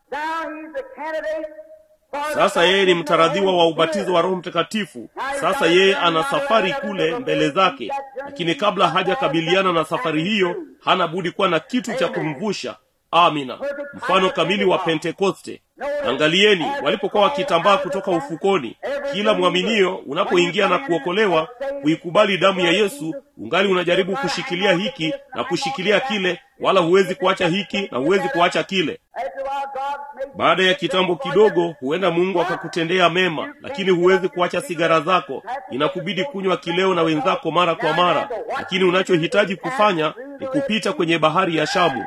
Sasa yeye ni mtaradhiwa wa ubatizo wa Roho Mtakatifu. Sasa yeye ana safari kule mbele zake, lakini kabla hajakabiliana na safari hiyo, hana budi kuwa na kitu cha kumvusha. Amina. Mfano kamili wa Pentekoste. Angalieni, walipokuwa wakitambaa kutoka ufukoni, kila mwaminio unapoingia na kuokolewa, kuikubali damu ya Yesu, ungali unajaribu kushikilia hiki na kushikilia kile, wala huwezi kuacha hiki na huwezi kuacha kile. Baada ya kitambo kidogo, huenda Mungu akakutendea mema, lakini huwezi kuacha sigara zako. Inakubidi kunywa kileo na wenzako mara kwa mara, lakini unachohitaji kufanya ni kupita kwenye bahari ya Shamu.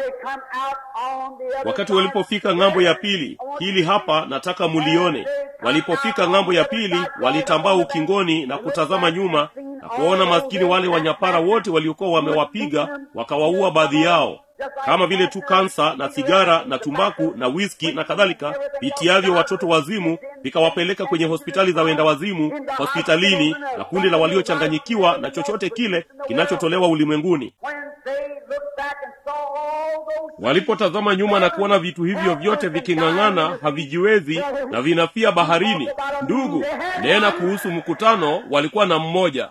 Wakati walipofika ng'ambo ya pili, hili hapa nataka mulione. Walipofika ng'ambo ya pili, walitambaa ukingoni na kutazama nyuma na kuona maskini wale wanyapara wote waliokuwa wamewapiga, wakawaua baadhi yao. Kama vile tu kansa na sigara na tumbaku na whisky na kadhalika vitiavyo watoto wazimu, vikawapeleka kwenye hospitali za wenda wazimu, hospitalini, na kundi la waliochanganyikiwa na chochote kile kinachotolewa ulimwenguni. Walipotazama nyuma na kuona vitu hivyo vyote viking'ang'ana, havijiwezi na vinafia baharini. Ndugu, nena kuhusu mkutano, walikuwa na mmoja.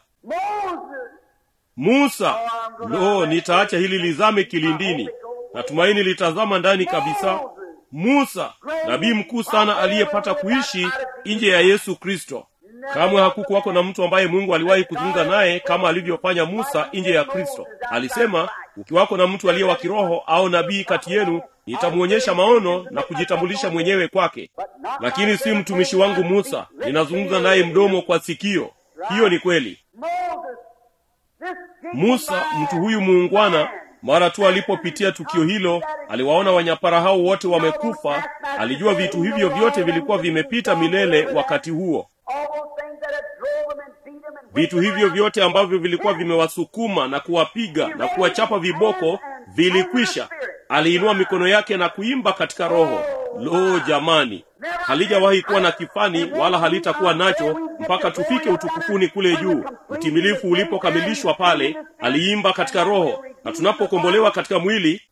Musa, lo, nitaacha hili lizame kilindini. Natumaini litazama ndani kabisa. Musa, nabii mkuu sana aliyepata kuishi nje ya Yesu Kristo. Kamwe hakukuwako na mtu ambaye Mungu aliwahi kuzungumza naye kama alivyofanya Musa nje ya Kristo. Alisema, ukiwako na mtu aliye wa kiroho au nabii kati yenu, nitamuonyesha maono na kujitambulisha mwenyewe kwake. Lakini si mtumishi wangu Musa, ninazungumza naye mdomo kwa sikio. Hiyo ni kweli. Musa, mtu huyu muungwana, mara tu alipopitia tukio hilo, aliwaona wanyapara hao wote wamekufa. Alijua vitu hivyo vyote vilikuwa vimepita milele wakati huo. Vitu hivyo vyote ambavyo vilikuwa vimewasukuma na kuwapiga na kuwachapa viboko vilikwisha. Aliinua mikono yake na kuimba katika roho. Lo jamani, halijawahi kuwa na kifani wala halitakuwa nacho mpaka tufike utukufuni kule juu. Utimilifu ulipokamilishwa pale, aliimba katika roho. Na tunapokombolewa katika mwili,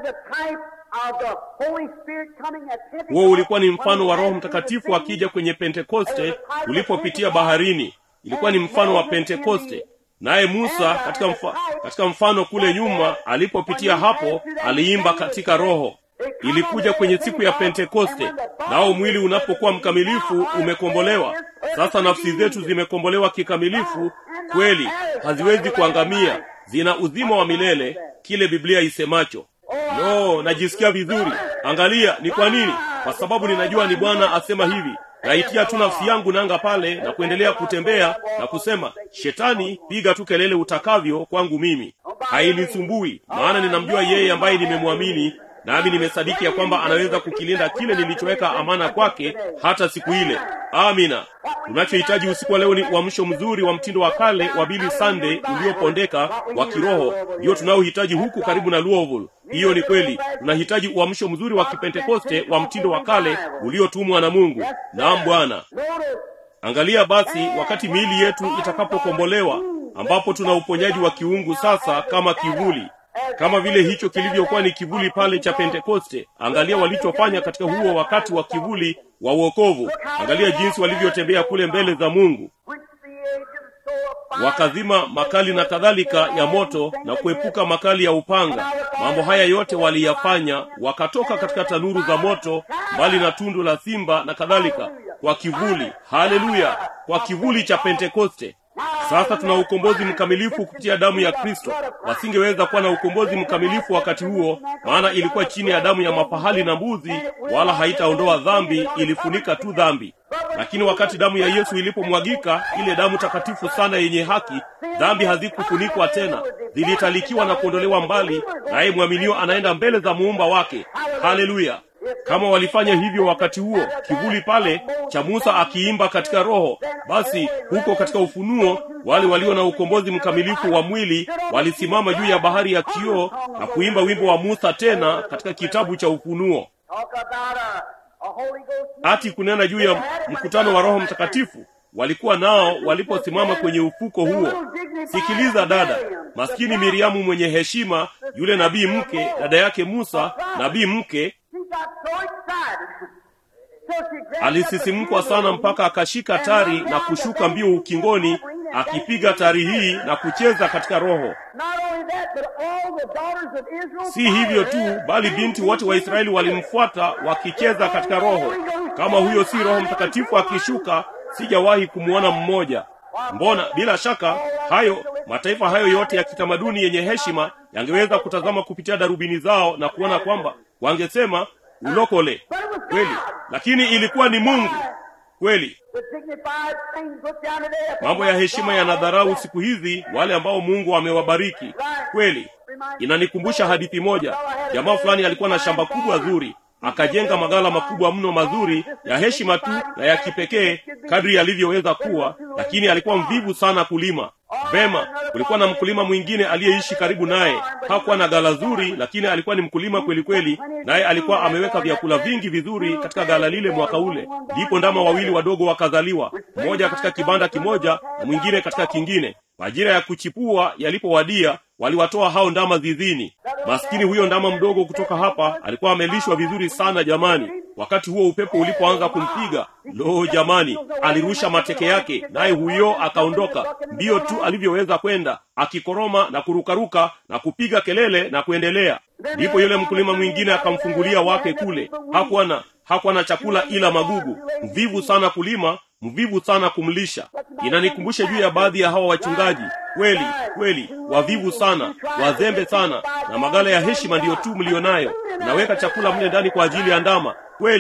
huo ulikuwa ni mfano wa Roho Mtakatifu akija kwenye Pentekoste ulipopitia baharini. Ilikuwa ni mfano wa Pentekoste. Naye Musa katika, mfa, katika mfano kule nyuma alipopitia hapo, aliimba katika roho. Ilikuja kwenye siku ya Pentekoste. Nao mwili unapokuwa mkamilifu umekombolewa. Sasa nafsi zetu zimekombolewa kikamilifu kweli, haziwezi kuangamia, zina uzima wa milele, kile Biblia isemacho. No, najisikia vizuri. Angalia, ni kwa nini? Kwa sababu ninajua ni Bwana asema hivi. Naitia tu nafsi yangu nanga pale na kuendelea kutembea na kusema, Shetani, piga tu kelele utakavyo kwangu mimi. Hainisumbui, maana ninamjua yeye ambaye nimemwamini, nami nimesadiki ya kwamba anaweza kukilinda kile nilichoweka amana kwake hata siku ile. Amina. Tunachohitaji usiku wa leo ni uamsho mzuri wa mtindo wa kale wa Billy Sunday uliopondeka wa kiroho. Ndio tunaohitaji huku karibu na Louisville. Hiyo ni kweli. Tunahitaji uamsho mzuri wa Kipentekoste wa mtindo wa kale uliotumwa na Mungu. Naam Bwana. Angalia basi wakati miili yetu itakapokombolewa, ambapo tuna uponyaji wa kiungu sasa kama kivuli. Kama vile hicho kilivyokuwa ni kivuli pale cha Pentekoste. Angalia walichofanya katika huo wakati wa kivuli wa wokovu. Angalia jinsi walivyotembea kule mbele za Mungu. Wakazima makali na kadhalika ya moto na kuepuka makali ya upanga. Mambo haya yote waliyafanya, wakatoka katika tanuru za moto, mbali na tundu la simba na kadhalika, kwa kivuli. Haleluya, kwa kivuli cha Pentekoste. Sasa tuna ukombozi mkamilifu kupitia damu ya Kristo. Wasingeweza kuwa na ukombozi mkamilifu wakati huo, maana ilikuwa chini ya damu ya mafahali na mbuzi, wala haitaondoa dhambi, ilifunika tu dhambi. Lakini wakati damu ya Yesu ilipomwagika, ile damu takatifu sana yenye haki, dhambi hazikufunikwa tena, zilitalikiwa na kuondolewa mbali, naye mwaminio anaenda mbele za muumba wake. Haleluya. Kama walifanya hivyo wakati huo, kivuli pale cha Musa akiimba katika roho, basi huko katika Ufunuo wale walio na ukombozi mkamilifu wa mwili walisimama juu ya bahari ya kioo na kuimba wimbo wa Musa tena katika kitabu cha Ufunuo. Ati kunena juu ya mkutano wa Roho Mtakatifu walikuwa nao waliposimama kwenye ufuko huo. Sikiliza dada, maskini Miriamu mwenye heshima, yule nabii mke, dada yake Musa, nabii mke, alisisimkwa sana mpaka akashika tari na kushuka mbio ukingoni, akipiga tari hii na kucheza katika roho. Si hivyo tu, bali binti wote wa Israeli walimfuata wakicheza katika roho. Kama huyo si Roho Mtakatifu akishuka, sijawahi kumuona mmoja. Mbona bila shaka hayo mataifa hayo yote ya kitamaduni yenye heshima yangeweza kutazama kupitia darubini zao na kuona kwamba wangesema ulokole kweli, lakini ilikuwa ni Mungu kweli. Mambo ya heshima yanadharau siku hizi wale ambao Mungu amewabariki kweli. Inanikumbusha hadithi moja. Jamaa fulani alikuwa na shamba kubwa zuri, akajenga magala makubwa mno mazuri ya heshima tu na ya kipekee kadri alivyoweza kuwa, lakini alikuwa mvivu sana kulima. Vema, kulikuwa na mkulima mwingine aliyeishi karibu naye. Hakuwa na gala zuri, lakini alikuwa ni mkulima kweli kweli, naye alikuwa ameweka vyakula vingi vizuri katika gala lile mwaka ule. Ndipo ndama wawili wadogo wakazaliwa, mmoja katika kibanda kimoja na mwingine katika kingine. Majira ya kuchipua yalipowadia, waliwatoa hao ndama zizini. Maskini huyo ndama mdogo kutoka hapa alikuwa amelishwa vizuri sana jamani. Wakati huo upepo ulipoanza kumpiga, lo jamani, alirusha mateke yake, naye huyo akaondoka mbio tu alivyoweza kwenda, akikoroma na kurukaruka na kupiga kelele na kuendelea. Ndipo yule mkulima mwingine akamfungulia wake kule. Hakuwa na hakuwa na chakula ila magugu. Mvivu sana kulima, mvivu sana kumlisha. Inanikumbusha juu ya baadhi ya hawa wachungaji. Kweli, kweli, wavivu sana, wazembe sana, na magala ya heshima ndiyo tu mlionayo. Naweka chakula mle ndani kwa ajili ya ndama. Kweli,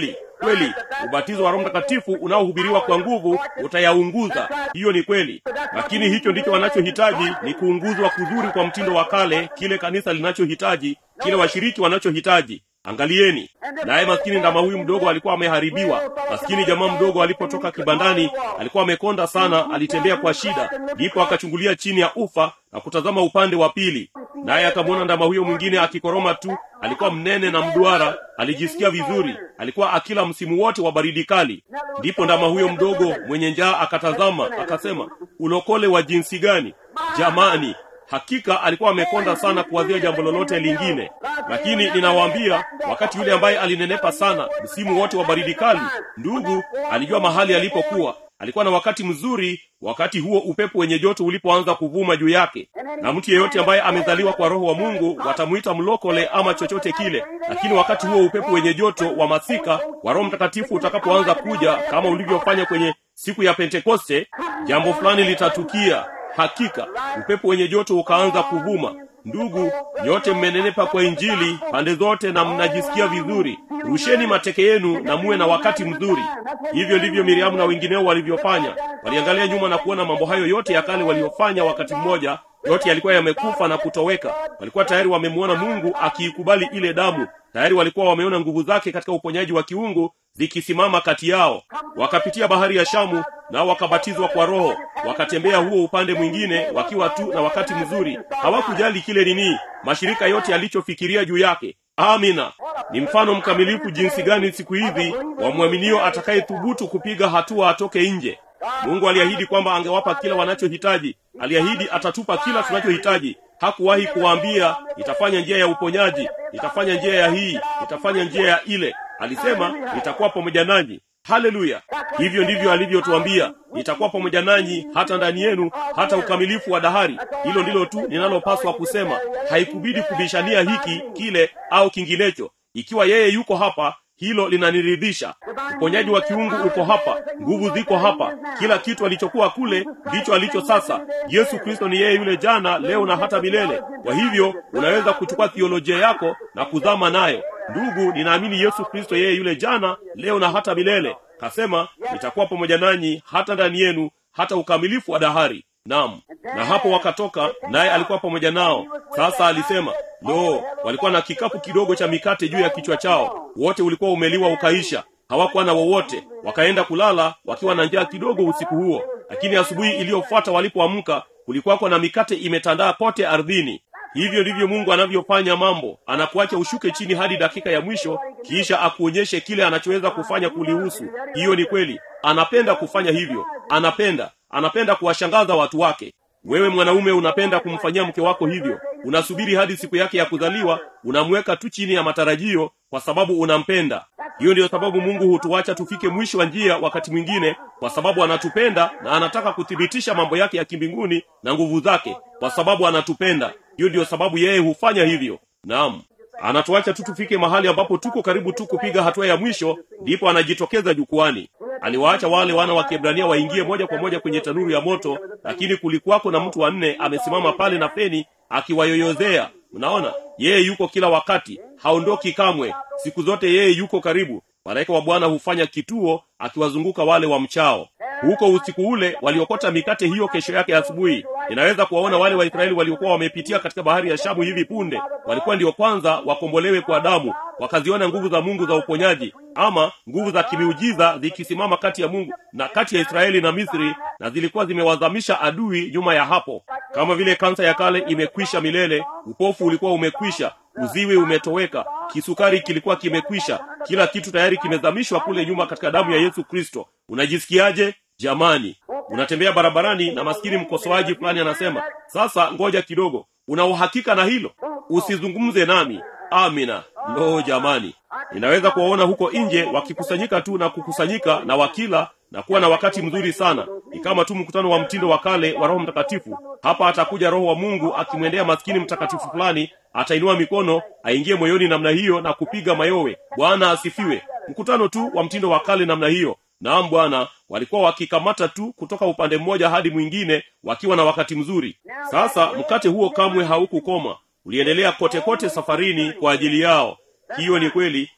kweli. Ubatizo wa Roho Mtakatifu unaohubiriwa kwa nguvu utayaunguza. Hiyo ni kweli. Lakini hicho ndicho wanachohitaji, ni kuunguzwa kuzuri kwa mtindo wa kale, kile kanisa linachohitaji, kile washiriki wanachohitaji. Angalieni, naye maskini ndama huyu mdogo alikuwa ameharibiwa. Maskini jamaa mdogo alipotoka kibandani alikuwa amekonda sana, alitembea kwa shida. Ndipo akachungulia chini ya ufa na kutazama upande wa pili, naye akamwona ndama huyo mwingine akikoroma tu. Alikuwa mnene na mduara, alijisikia vizuri, alikuwa akila msimu wote wa baridi kali. Ndipo ndama huyo mdogo mwenye njaa akatazama, akasema, ulokole wa jinsi gani! Jamani, hakika alikuwa amekonda sana kuwazia jambo lolote lingine. Lakini ninawaambia, wakati yule ambaye alinenepa sana msimu wote wa baridi kali, ndugu, alijua mahali alipokuwa. Alikuwa na wakati mzuri wakati huo upepo wenye joto ulipoanza kuvuma juu yake. Na mtu yeyote ambaye amezaliwa kwa Roho wa Mungu watamuita mlokole ama chochote kile. Lakini wakati huo upepo wenye joto wa masika wa Roho Mtakatifu utakapoanza kuja, kama ulivyofanya kwenye siku ya Pentekoste, jambo fulani litatukia. Hakika upepo wenye joto ukaanza kuvuma. Ndugu, nyote mmenenepa kwa Injili pande zote na mnajisikia vizuri. Rusheni mateke yenu na muwe na wakati mzuri. Hivyo ndivyo Miriamu na wengineo walivyofanya. Waliangalia nyuma na kuona mambo hayo yote ya kale waliofanya wakati mmoja, yote yalikuwa yamekufa na kutoweka. Walikuwa tayari wamemwona Mungu akiikubali ile damu. Tayari walikuwa wameona nguvu zake katika uponyaji wa kiungu zikisimama kati yao. Wakapitia bahari ya Shamu na wakabatizwa kwa Roho. Wakatembea huo upande mwingine wakiwa tu na wakati mzuri. Hawakujali kile nini mashirika yote yalichofikiria juu yake. Amina. Ni mfano mkamilifu jinsi gani siku hizi wa mwaminio atakayethubutu kupiga hatua atoke nje. Mungu aliahidi kwamba angewapa kila wanachohitaji. Aliahidi atatupa kila tunachohitaji. Hakuwahi kuwaambia nitafanya njia ya uponyaji, nitafanya njia ya hii, nitafanya njia ya ile. Alisema nitakuwa pamoja nanyi. Haleluya. Hivyo ndivyo alivyotuambia, nitakuwa pamoja nanyi hata ndani yenu, hata ukamilifu wa dahari. Hilo ndilo tu ninalopaswa kusema. Haikubidi kubishania hiki, kile au kinginecho. Ikiwa yeye yuko hapa, hilo linaniridhisha. Uponyaji wa kiungu uko hapa, nguvu ziko hapa. Kila kitu alichokuwa kule ndicho alicho sasa. Yesu Kristo ni yeye yule jana, leo na hata milele. Kwa hivyo unaweza kuchukua theolojia yako na kuzama nayo. Ndugu, ninaamini Yesu Kristo yeye yule jana, leo na hata milele. Kasema nitakuwa pamoja nanyi hata ndani yenu, hata ukamilifu wa dahari. Naam. Na hapo wakatoka, naye alikuwa pamoja nao. Sasa alisema, lo, walikuwa na kikapu kidogo cha mikate juu ya kichwa chao. Wote ulikuwa umeliwa ukaisha. Hawakuwa na wowote. Wakaenda kulala wakiwa na njaa kidogo usiku huo. Lakini asubuhi iliyofuata walipoamka, kulikuwa na mikate imetandaa kote ardhini. Hivyo ndivyo Mungu anavyofanya mambo. Anakuacha ushuke chini hadi dakika ya mwisho, kisha akuonyeshe kile anachoweza kufanya kulihusu. Hiyo ni kweli. Anapenda kufanya hivyo. Anapenda. Anapenda kuwashangaza watu wake. Wewe mwanaume unapenda kumfanyia mke wako hivyo. Unasubiri hadi siku yake ya kuzaliwa, unamweka tu chini ya matarajio kwa sababu unampenda. Hiyo ndio sababu Mungu hutuacha tufike mwisho wa njia wakati mwingine, kwa sababu anatupenda na anataka kuthibitisha mambo yake ya kimbinguni na nguvu zake, kwa sababu anatupenda. Hiyo ndio sababu yeye hufanya hivyo. Naam. Anatuacha tu tufike mahali ambapo tuko karibu tu kupiga hatua ya mwisho, ndipo anajitokeza jukwani. Aliwaacha wale wana wa Kiebrania waingie moja kwa moja kwenye tanuru ya moto, lakini kulikuwako na mtu wa nne amesimama pale na feni akiwayoyozea. Unaona, yeye yuko kila wakati, haondoki kamwe. Siku zote yeye yuko karibu. Malaika wa Bwana hufanya kituo akiwazunguka wale wa mchao. Huko usiku ule waliokota mikate hiyo kesho yake asubuhi. Ninaweza kuwaona wale wa Israeli waliokuwa wamepitia katika bahari ya Shamu hivi punde. Walikuwa ndio kwanza wakombolewe kwa damu, wakaziona nguvu za Mungu za uponyaji, ama nguvu za kimiujiza zikisimama kati ya Mungu na kati ya Israeli na Misri, na zilikuwa zimewazamisha adui nyuma ya hapo. Kama vile kansa ya kale imekwisha milele, upofu ulikuwa umekwisha, uziwi umetoweka, kisukari kilikuwa kimekwisha, kila kitu tayari kimezamishwa kule nyuma katika damu ya Yesu Kristo. Unajisikiaje? Jamani, unatembea barabarani na maskini mkosoaji fulani anasema, sasa ngoja kidogo, una uhakika na hilo? Usizungumze nami. Amina. Lo jamani, ninaweza kuwaona huko nje wakikusanyika tu na kukusanyika na wakila na kuwa na wakati mzuri sana. Ni kama tu mkutano wa mtindo wa kale wa Roho Mtakatifu. Hapa atakuja Roho wa Mungu akimwendea maskini mtakatifu fulani, atainua mikono, aingie moyoni namna hiyo na kupiga mayowe. Bwana asifiwe. Mkutano tu wa mtindo wa kale namna hiyo. Naam Bwana, walikuwa wakikamata tu kutoka upande mmoja hadi mwingine wakiwa na wakati mzuri. Sasa mkate huo kamwe haukukoma. Uliendelea kote kote safarini kwa ajili yao. Hiyo ni kweli.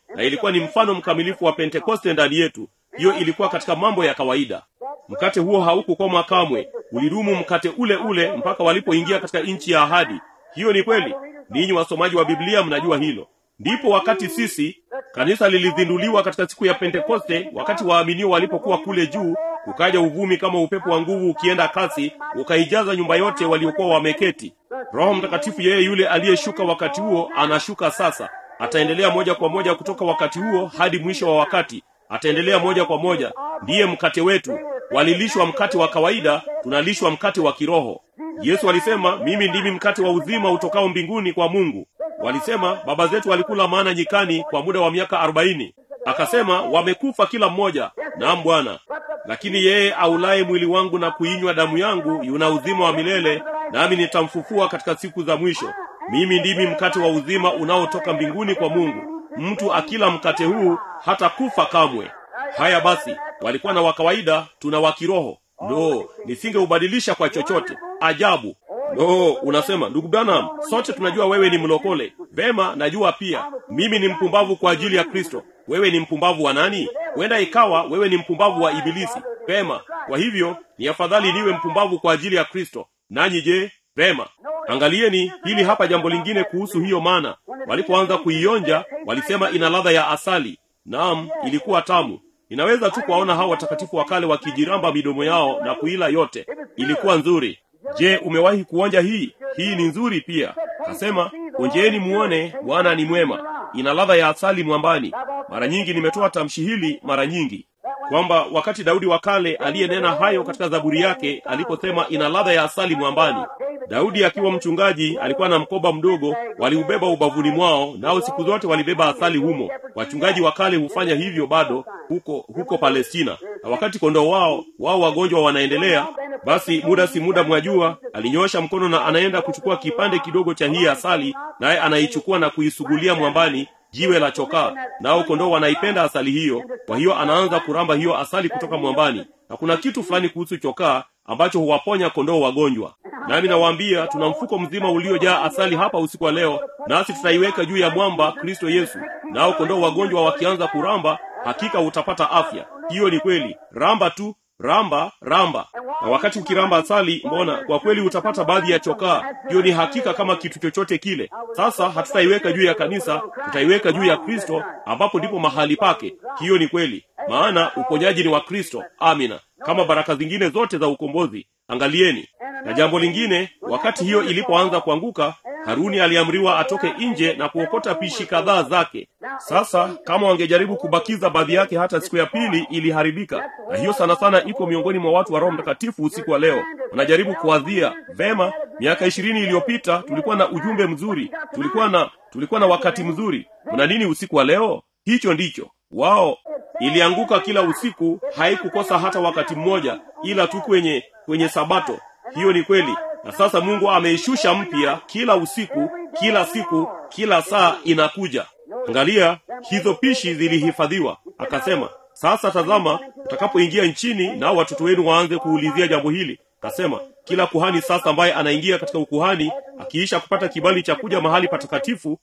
na ilikuwa ni mfano mkamilifu wa Pentekoste ndani yetu. Hiyo ilikuwa katika mambo ya kawaida. Mkate huo haukukoma kamwe, ulidumu mkate ule ule mpaka walipoingia katika nchi ya ahadi. Hiyo ni kweli. Ninyi wasomaji wa Biblia mnajua hilo. Ndipo wakati sisi kanisa lilizinduliwa katika siku ya Pentekoste, wakati waaminio walipokuwa kule juu, ukaja uvumi kama upepo wa nguvu ukienda kasi, ukaijaza nyumba yote waliokuwa wameketi. Roho Mtakatifu, yeye yule aliyeshuka wakati huo, anashuka sasa. Ataendelea moja kwa moja kutoka wakati huo hadi mwisho wa wakati. Ataendelea moja kwa moja. Ndiye mkate wetu. Walilishwa mkate wa kawaida, tunalishwa mkate wa kiroho. Yesu alisema, mimi ndimi mkate wa uzima utokao mbinguni kwa Mungu. Walisema baba zetu walikula mana nyikani kwa muda wa miaka arobaini. Akasema wamekufa kila mmoja. Naam Bwana. Lakini yeye aulaye mwili wangu na kuinywa damu yangu yuna uzima wa milele, nami nitamfufua katika siku za mwisho. Mimi ndimi mkate wa uzima unaotoka mbinguni kwa Mungu. Mtu akila mkate huu hata kufa kamwe. Haya basi, walikuwa na wa kawaida, tuna wa kiroho. No, nisingeubadilisha kwa chochote. Ajabu. No, unasema, ndugu Branham, sote tunajua wewe ni mlokole. Vema, najua pia. Mimi ni mpumbavu kwa ajili ya Kristo. Wewe ni mpumbavu wa nani? Huenda ikawa wewe ni mpumbavu wa Ibilisi. Vema, kwa hivyo ni afadhali niwe mpumbavu kwa ajili ya Kristo. Nanyi je? Vema. Angalieni hili hapa jambo lingine kuhusu hiyo mana. Walipoanza kuionja, walisema ina ladha ya asali. Naam, ilikuwa tamu. Inaweza tu kuwaona hao watakatifu wa kale wakijiramba midomo yao na kuila yote. Ilikuwa nzuri. Je, umewahi kuonja hii? Hii ni nzuri pia. Kasema, onjeni muone, Bwana ni mwema. Ina ladha ya asali mwambani. Mara nyingi nimetoa tamshi hili mara nyingi, kwamba wakati Daudi wa kale aliyenena hayo katika Zaburi yake aliposema ina ladha ya asali mwambani. Daudi akiwa mchungaji alikuwa na mkoba mdogo, waliubeba ubavuni mwao, nao siku zote walibeba asali humo. Wachungaji wa kale hufanya hivyo bado huko huko Palestina. Na wakati kondoo wao wao wagonjwa wanaendelea, basi muda si muda mwajua, alinyoosha mkono na anaenda kuchukua kipande kidogo cha hii asali, naye anaichukua na kuisugulia mwambani, jiwe la chokaa. Nao kondoo wanaipenda asali hiyo, kwa hiyo anaanza kuramba hiyo asali kutoka mwambani. Na kuna kitu fulani kuhusu chokaa ambacho huwaponya kondoo wagonjwa. Nami nawaambia, tuna mfuko mzima uliojaa asali hapa usiku wa leo, nasi tutaiweka juu ya mwamba, Kristo Yesu. Nao kondoo wagonjwa wakianza kuramba, hakika utapata afya. Hiyo ni kweli. Ramba tu, ramba, ramba. Na wakati ukiramba asali, mbona kwa kweli utapata baadhi ya chokaa. Hiyo ni hakika kama kitu chochote kile. Sasa hatutaiweka juu ya kanisa, tutaiweka juu ya Kristo, ambapo ndipo mahali pake. Hiyo ni kweli. Maana uponyaji ni wa Kristo. Amina. Kama baraka zingine zote za ukombozi. Angalieni. Na jambo lingine, wakati hiyo ilipoanza kuanguka, Haruni aliamriwa atoke nje na kuokota pishi kadhaa zake. Sasa kama wangejaribu kubakiza baadhi yake hata siku ya pili, iliharibika. Na hiyo sana sana iko miongoni mwa watu wa Roho Mtakatifu usiku wa leo. Wanajaribu kuadhia, vema, miaka ishirini iliyopita tulikuwa na ujumbe mzuri, tulikuwa na tulikuwa na wakati mzuri. Kuna nini usiku wa leo? Hicho ndicho. Wao ilianguka kila usiku, haikukosa hata wakati mmoja, ila tu kwenye kwenye Sabato. Hiyo ni kweli. Na sasa Mungu ameishusha mpya kila usiku, kila siku, kila saa inakuja. Angalia, hizo pishi zilihifadhiwa. Akasema, sasa tazama, utakapoingia nchini nao watoto wenu waanze kuulizia jambo hili. Akasema, kila kuhani sasa ambaye anaingia katika ukuhani, akiisha kupata kibali cha kuja mahali patakatifu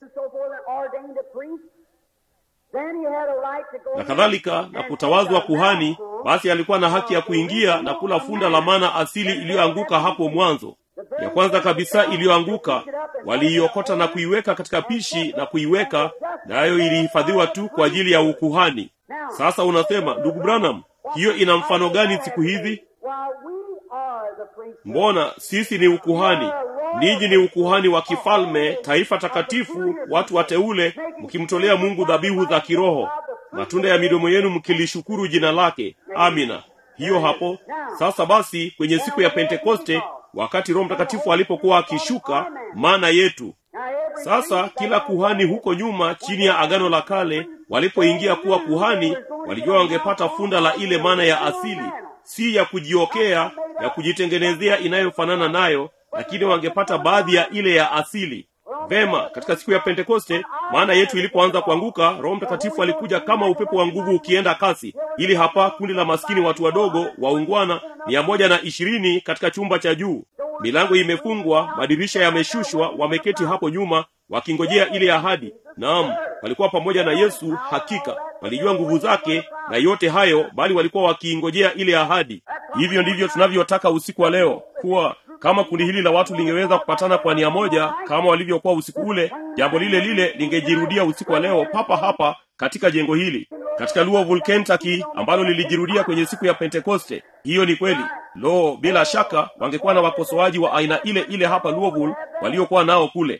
na kadhalika na kutawazwa kuhani, basi alikuwa na haki ya kuingia na kula funda la mana asili iliyoanguka hapo mwanzo. Ya kwanza kabisa iliyoanguka, waliiokota na kuiweka katika pishi na kuiweka, nayo ilihifadhiwa tu kwa ajili ya ukuhani. Sasa unasema, ndugu Branham, hiyo ina mfano gani siku hizi? Mbona sisi ni ukuhani? Ninyi ni ukuhani wa kifalme, taifa takatifu, watu wateule, mkimtolea Mungu dhabihu za kiroho, matunda ya midomo yenu mkilishukuru jina lake. Amina. Hiyo hapo. Sasa basi, kwenye siku ya Pentekoste, wakati Roho Mtakatifu alipokuwa akishuka, mana yetu. Sasa kila kuhani huko nyuma chini ya Agano la Kale, walipoingia kuwa kuhani, walijua wangepata funda la ile mana ya asili, si ya kujiokea, ya kujitengenezea inayofanana nayo, lakini wangepata baadhi ya ile ya asili. Vema, katika siku ya Pentekoste, maana yetu ilipoanza kuanguka, Roho Mtakatifu alikuja kama upepo wa nguvu ukienda kasi. Ili hapa kundi la maskini watu wadogo, waungwana, mia moja na ishirini katika chumba cha juu. Milango imefungwa, madirisha yameshushwa, wameketi hapo nyuma, wakingojea ile ahadi. Naam, walikuwa pamoja na Yesu, hakika walijua nguvu zake na yote hayo, bali walikuwa wakiingojea ile ahadi. Hivyo ndivyo tunavyotaka usiku wa leo, kuwa kama kundi hili la watu lingeweza kupatana kwa nia moja kama walivyokuwa usiku ule, jambo lile lile lingejirudia usiku wa leo papa hapa katika jengo hili, katika Louisville, Kentucky, ambalo lilijirudia kwenye siku ya Pentekoste. Hiyo ni kweli. Lo, bila shaka wangekuwa na wakosoaji wa aina ile ile hapa Louisville waliokuwa nao kule,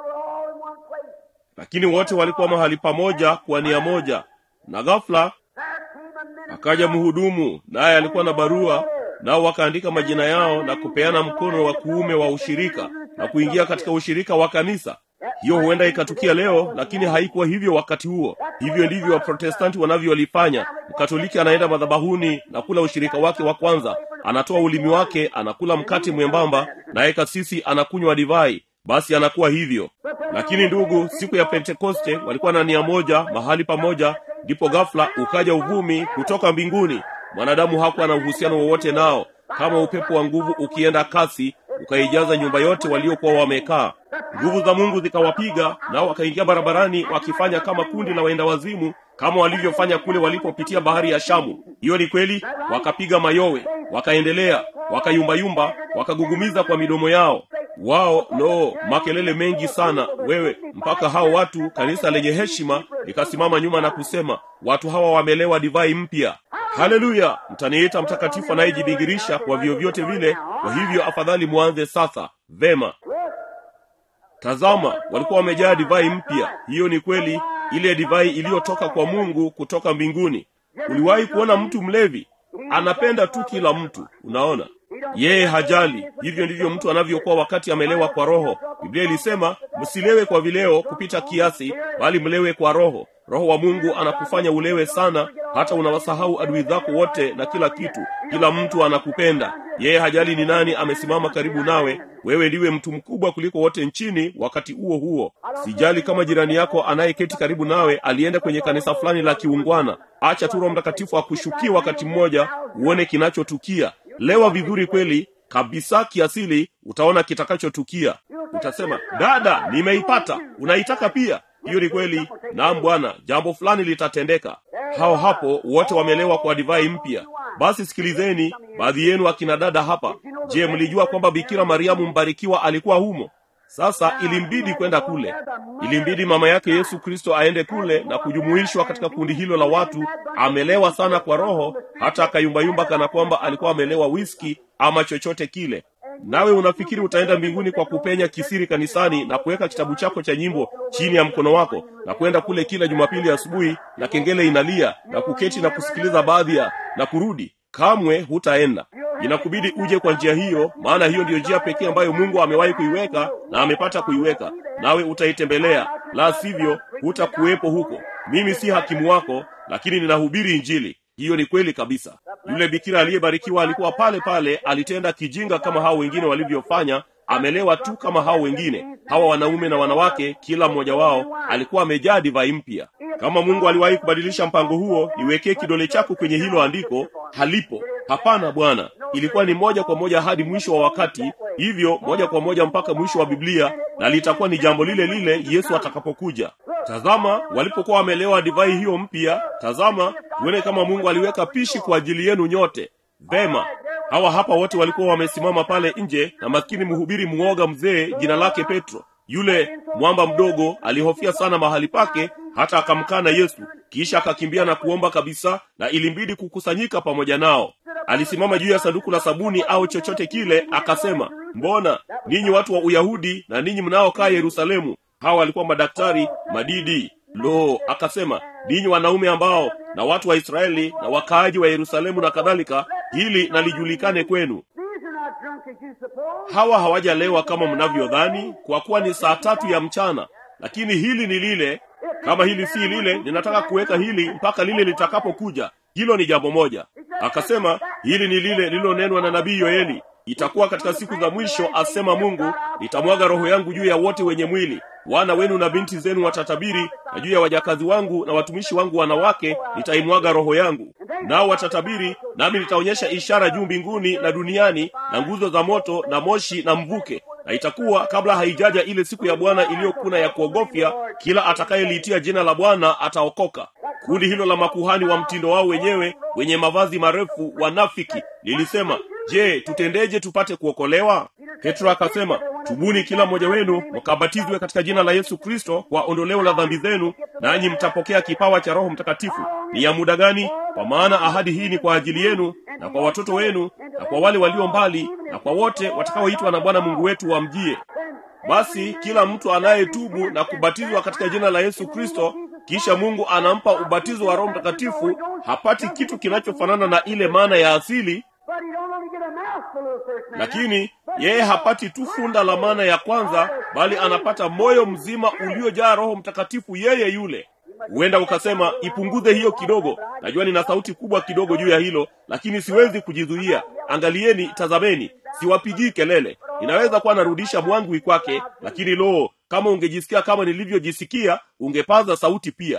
lakini wote walikuwa mahali pamoja kwa nia moja. Na ghafla akaja mhudumu, naye alikuwa na barua, nao wakaandika majina yao na kupeana mkono wa kuume wa ushirika na kuingia katika ushirika wa kanisa. Hiyo huenda ikatukia leo, lakini haikuwa hivyo wakati huo. Hivyo ndivyo Waprotestanti wanavyolifanya. Mkatoliki anaenda madhabahuni na kula ushirika wake wa kwanza, anatoa ulimi wake, anakula mkate mwembamba, naye kasisi anakunywa divai. Basi anakuwa hivyo. Lakini ndugu, siku ya Pentekoste walikuwa na nia moja, mahali pamoja. Ndipo ghafla ukaja uvumi kutoka mbinguni. Mwanadamu hakuwa na uhusiano wowote nao, kama upepo wa nguvu ukienda kasi, ukaijaza nyumba yote waliokuwa wamekaa. Nguvu za Mungu zikawapiga, nao wakaingia barabarani wakifanya kama kundi la waenda wazimu, kama walivyofanya kule walipopitia bahari ya Shamu. Hiyo ni kweli. Wakapiga mayowe, wakaendelea, wakayumbayumba, wakagugumiza kwa midomo yao. Wao, no, makelele mengi sana, wewe, mpaka hao watu, kanisa lenye heshima, likasimama nyuma na kusema, watu hawa wamelewa divai mpya. Haleluya! Mtaniita mtakatifu anayejibingirisha kwa vyovyote vile, kwa hivyo afadhali muanze sasa. Vema. Tazama, walikuwa wamejaa divai mpya. Hiyo ni kweli, ile divai iliyotoka kwa Mungu kutoka mbinguni. Uliwahi kuona mtu mlevi? Anapenda tu kila mtu, unaona? Yeye hajali. Hivyo ndivyo mtu anavyokuwa wakati amelewa kwa roho. Biblia ilisema, msilewe kwa vileo kupita kiasi, bali mlewe kwa roho. Roho wa Mungu anakufanya ulewe sana, hata unawasahau adui zako wote na kila kitu. Kila mtu anakupenda. Yeye hajali ni nani amesimama karibu nawe. Wewe ndiwe mtu mkubwa kuliko wote nchini wakati huo huo. Sijali kama jirani yako anayeketi karibu nawe alienda kwenye kanisa fulani la kiungwana. Acha tu Roho Mtakatifu akushukie wakati mmoja, uone kinachotukia. Lewa vizuri kweli kabisa kiasili, utaona kitakachotukia. Utasema, dada, nimeipata. Unaitaka pia? Hiyo ni kweli. Naam bwana, jambo fulani litatendeka. Hao hapo wote wamelewa kwa divai mpya. Basi sikilizeni, baadhi yenu akina dada hapa. Je, mlijua kwamba Bikira Mariamu mbarikiwa alikuwa humo? Sasa ilimbidi kwenda kule. Ilimbidi mama yake Yesu Kristo aende kule na kujumuishwa katika kundi hilo la watu. Amelewa sana kwa roho, hata akayumbayumba kana kwamba alikuwa amelewa whisky ama chochote kile. Nawe unafikiri utaenda mbinguni kwa kupenya kisiri kanisani na kuweka kitabu chako cha nyimbo chini ya mkono wako na kwenda kule kila Jumapili asubuhi na kengele inalia na kuketi na kusikiliza baadhi ya na kurudi? Kamwe hutaenda. Inakubidi uje kwa njia hiyo, maana hiyo ndiyo njia pekee ambayo Mungu amewahi kuiweka na amepata kuiweka. Nawe utaitembelea, la sivyo hutakuwepo huko. Mimi si hakimu wako, lakini ninahubiri Injili. Hiyo ni kweli kabisa. Yule bikira aliyebarikiwa alikuwa pale pale, alitenda kijinga kama hao wengine walivyofanya, amelewa tu kama hao wengine. Hawa wanaume na wanawake, kila mmoja wao alikuwa amejaa divai mpya. Kama Mungu aliwahi kubadilisha mpango huo, niwekee kidole chako kwenye hilo andiko. Halipo. Hapana bwana. Ilikuwa ni moja kwa moja hadi mwisho wa wakati, hivyo moja kwa moja mpaka mwisho wa Biblia, na litakuwa ni jambo lile lile Yesu atakapokuja. Tazama, walipokuwa wamelewa divai hiyo mpya, tazama, uone kama Mungu aliweka pishi kwa ajili yenu nyote. Vema. Hawa hapa wote walikuwa wamesimama pale nje, na maskini mhubiri muoga mzee jina lake Petro. Yule mwamba mdogo alihofia sana mahali pake, hata akamkana Yesu, kisha akakimbia na kuomba kabisa, na ilimbidi kukusanyika pamoja nao. Alisimama juu ya sanduku la sabuni au chochote kile, akasema, mbona ninyi watu wa Uyahudi na ninyi mnaokaa Yerusalemu? Hawa walikuwa madaktari, madidi. Lo, akasema, ninyi wanaume ambao na watu wa Israeli na wakaaji wa Yerusalemu na kadhalika, hili nalijulikane kwenu. Hawa hawajalewa kama mnavyodhani, kwa kuwa ni saa tatu ya mchana. Lakini hili ni lile. Kama hili si lile, ninataka kuweka hili mpaka lile litakapokuja. Hilo ni jambo moja. Akasema, hili ni lile lililonenwa na nabii Yoeli. Itakuwa katika siku za mwisho, asema Mungu, nitamwaga roho yangu juu ya wote wenye mwili. Wana wenu na binti zenu watatabiri, na juu ya wajakazi wangu na watumishi wangu wanawake nitaimwaga roho yangu. Nao watatabiri, nami nitaonyesha ishara juu mbinguni na duniani, na nguzo za moto na moshi na mvuke. Na itakuwa kabla haijaja ile siku ya Bwana iliyokuna ya kuogofya, kila atakayeliitia jina la Bwana ataokoka. Kundi hilo la makuhani wa mtindo wao wenyewe, wenye mavazi marefu, wanafiki, lilisema, je, tutendeje tupate kuokolewa? Petro akasema, tubuni kila mmoja wenu mkabatizwe katika jina la Yesu Kristo kwa ondoleo la dhambi zenu, nanyi mtapokea kipawa cha Roho Mtakatifu. Ni ya muda gani? Kwa maana ahadi hii ni kwa ajili yenu na kwa watoto wenu na kwa wale walio mbali na kwa wote watakaoitwa na Bwana Mungu wetu wamjie. Basi kila mtu anayetubu na kubatizwa katika jina la Yesu Kristo, kisha Mungu anampa ubatizo wa Roho Mtakatifu, hapati kitu kinachofanana na ile maana ya asili, lakini yeye hapati tu funda la maana ya kwanza, bali anapata moyo mzima uliojaa Roho Mtakatifu yeye yule. Huenda ukasema, ipunguze hiyo kidogo. Najua nina sauti kubwa kidogo juu ya hilo, lakini siwezi kujizuia. Angalieni, tazameni, siwapigii kelele. Inaweza kuwa narudisha mwangwi kwake, lakini lo, kama ungejisikia kama nilivyojisikia, ungepaza sauti pia.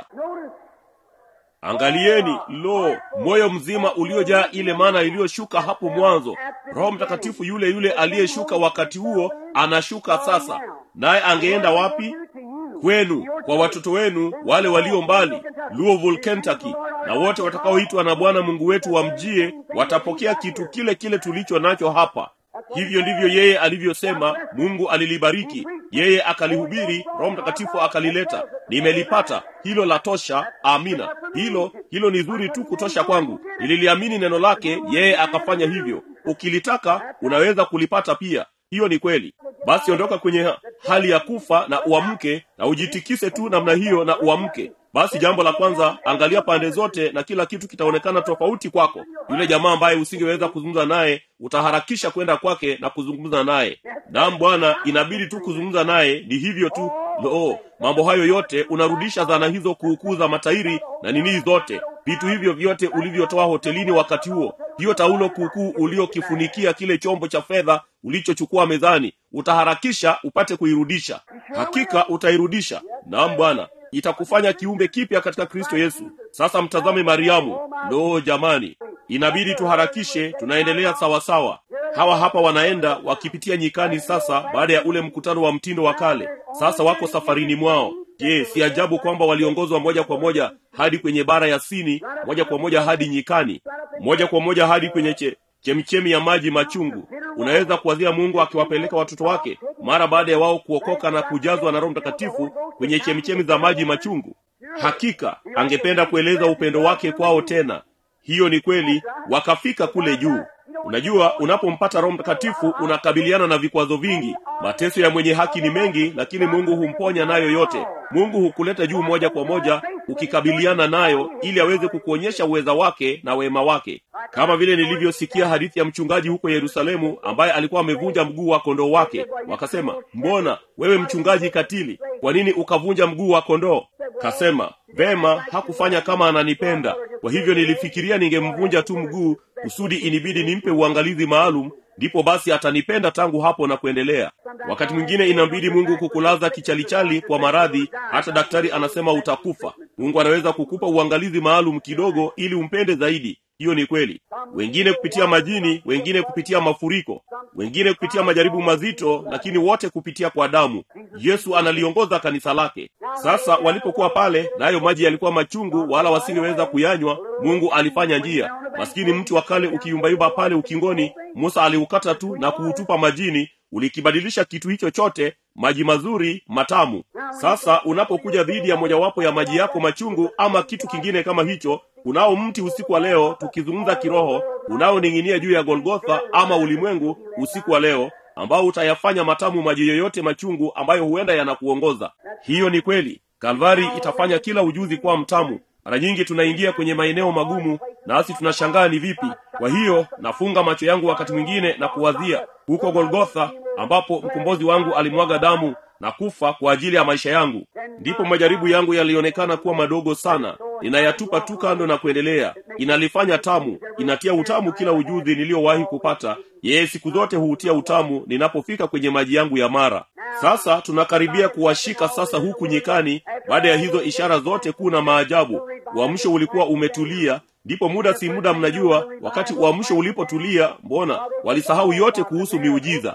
Angalieni, lo, moyo mzima uliojaa ile maana iliyoshuka hapo mwanzo. Roho Mtakatifu yule yule aliyeshuka wakati huo anashuka sasa. Naye angeenda wapi? Kwenu, kwa watoto wenu wale walio mbali, Louisville, Kentucky, na wote watakaoitwa na Bwana Mungu wetu wamjie, watapokea kitu kile kile tulicho nacho hapa. Hivyo ndivyo yeye alivyosema. Mungu alilibariki, yeye akalihubiri, Roho Mtakatifu akalileta. Nimelipata, hilo la tosha. Amina. Hilo hilo ni zuri tu kutosha kwangu. Nililiamini neno lake, yeye akafanya hivyo. Ukilitaka unaweza kulipata pia. Hiyo ni kweli. Basi ondoka kwenye hali ya kufa na uamke, na ujitikise tu namna hiyo na uamke. Basi jambo la kwanza, angalia pande zote na kila kitu kitaonekana tofauti kwako. Yule jamaa ambaye usingeweza kuzungumza naye, utaharakisha kwenda kwake na kuzungumza naye. Naam Bwana, inabidi tu kuzungumza naye, ni hivyo tu. Lo, mambo hayo yote, unarudisha dhana hizo kuukuza matairi na nini zote. Vitu hivyo vyote ulivyotoa hotelini wakati huo, hiyo taulo kuukuu uliokifunikia kile chombo cha fedha ulichochukua mezani, utaharakisha upate kuirudisha. Hakika utairudisha. Naam Bwana, itakufanya kiumbe kipya katika Kristo Yesu. Sasa mtazame Mariamu. Lo jamani, inabidi tuharakishe. Tunaendelea sawa sawa. Hawa hapa wanaenda wakipitia nyikani sasa, baada ya ule mkutano wa mtindo wa kale. Sasa wako safarini mwao. Je, si ajabu kwamba waliongozwa moja kwa moja hadi kwenye bara ya Sini, moja kwa moja hadi nyikani, moja kwa moja hadi kwenye che, chemchemi ya maji machungu. Unaweza kuwazia Mungu akiwapeleka watoto wake mara baada ya wao kuokoka na kujazwa na Roho Mtakatifu kwenye chemchemi za maji machungu. Hakika angependa kueleza upendo wake kwao tena. Hiyo ni kweli, wakafika kule juu. Unajua, unapompata Roho Mtakatifu unakabiliana na vikwazo vingi. Mateso ya mwenye haki ni mengi, lakini Mungu humponya nayo yote. Mungu hukuleta juu moja kwa moja ukikabiliana nayo, ili aweze kukuonyesha uweza wake na wema wake. Kama vile nilivyosikia hadithi ya mchungaji huko Yerusalemu ambaye alikuwa amevunja mguu wa kondoo wake. Wakasema, mbona wewe mchungaji katili, kwa nini ukavunja mguu wa kondoo? Kasema, vema, hakufanya kama ananipenda. Kwa hivyo nilifikiria ningemvunja tu mguu kusudi inibidi nimpe uangalizi maalum, ndipo basi atanipenda tangu hapo na kuendelea. Wakati mwingine inabidi Mungu kukulaza kichalichali kwa maradhi, hata daktari anasema utakufa. Mungu anaweza kukupa uangalizi maalum kidogo ili umpende zaidi. Hiyo ni kweli. Wengine kupitia majini, wengine kupitia mafuriko, wengine kupitia majaribu mazito, lakini wote kupitia kwa damu. Yesu analiongoza kanisa lake. Sasa walipokuwa pale, nayo maji yalikuwa machungu wala wasingeweza kuyanywa, Mungu alifanya njia. Maskini mti wa kale ukiyumbayumba pale ukingoni, Musa aliukata tu na kuutupa majini, ulikibadilisha kitu hicho chote maji mazuri matamu. Sasa unapokuja dhidi ya mojawapo ya maji yako machungu ama kitu kingine kama hicho, unao mti usiku wa leo, tukizungumza kiroho, unaoning'inia juu ya Golgotha ama ulimwengu usiku wa leo, ambao utayafanya matamu maji yoyote machungu ambayo huenda yanakuongoza. Hiyo ni kweli. Kalvari itafanya kila ujuzi kuwa mtamu. Mara nyingi tunaingia kwenye maeneo magumu, nasi tunashangaa ni vipi. Kwa hiyo nafunga macho yangu wakati mwingine na kuwazia huko Golgotha, ambapo mkombozi wangu alimwaga damu na kufa kwa ajili ya maisha yangu. Ndipo majaribu yangu yalionekana kuwa madogo sana. Ninayatupa tu kando na kuendelea. Inalifanya tamu, inatia utamu kila ujuzi niliowahi kupata. Yeye siku zote huutia utamu ninapofika kwenye maji yangu ya mara. Sasa tunakaribia kuwashika sasa huku nyikani, baada ya hizo ishara zote kuu na maajabu. Uamsho ulikuwa umetulia. Ndipo muda si muda, mnajua, wakati uamsho ulipotulia, mbona walisahau yote kuhusu miujiza.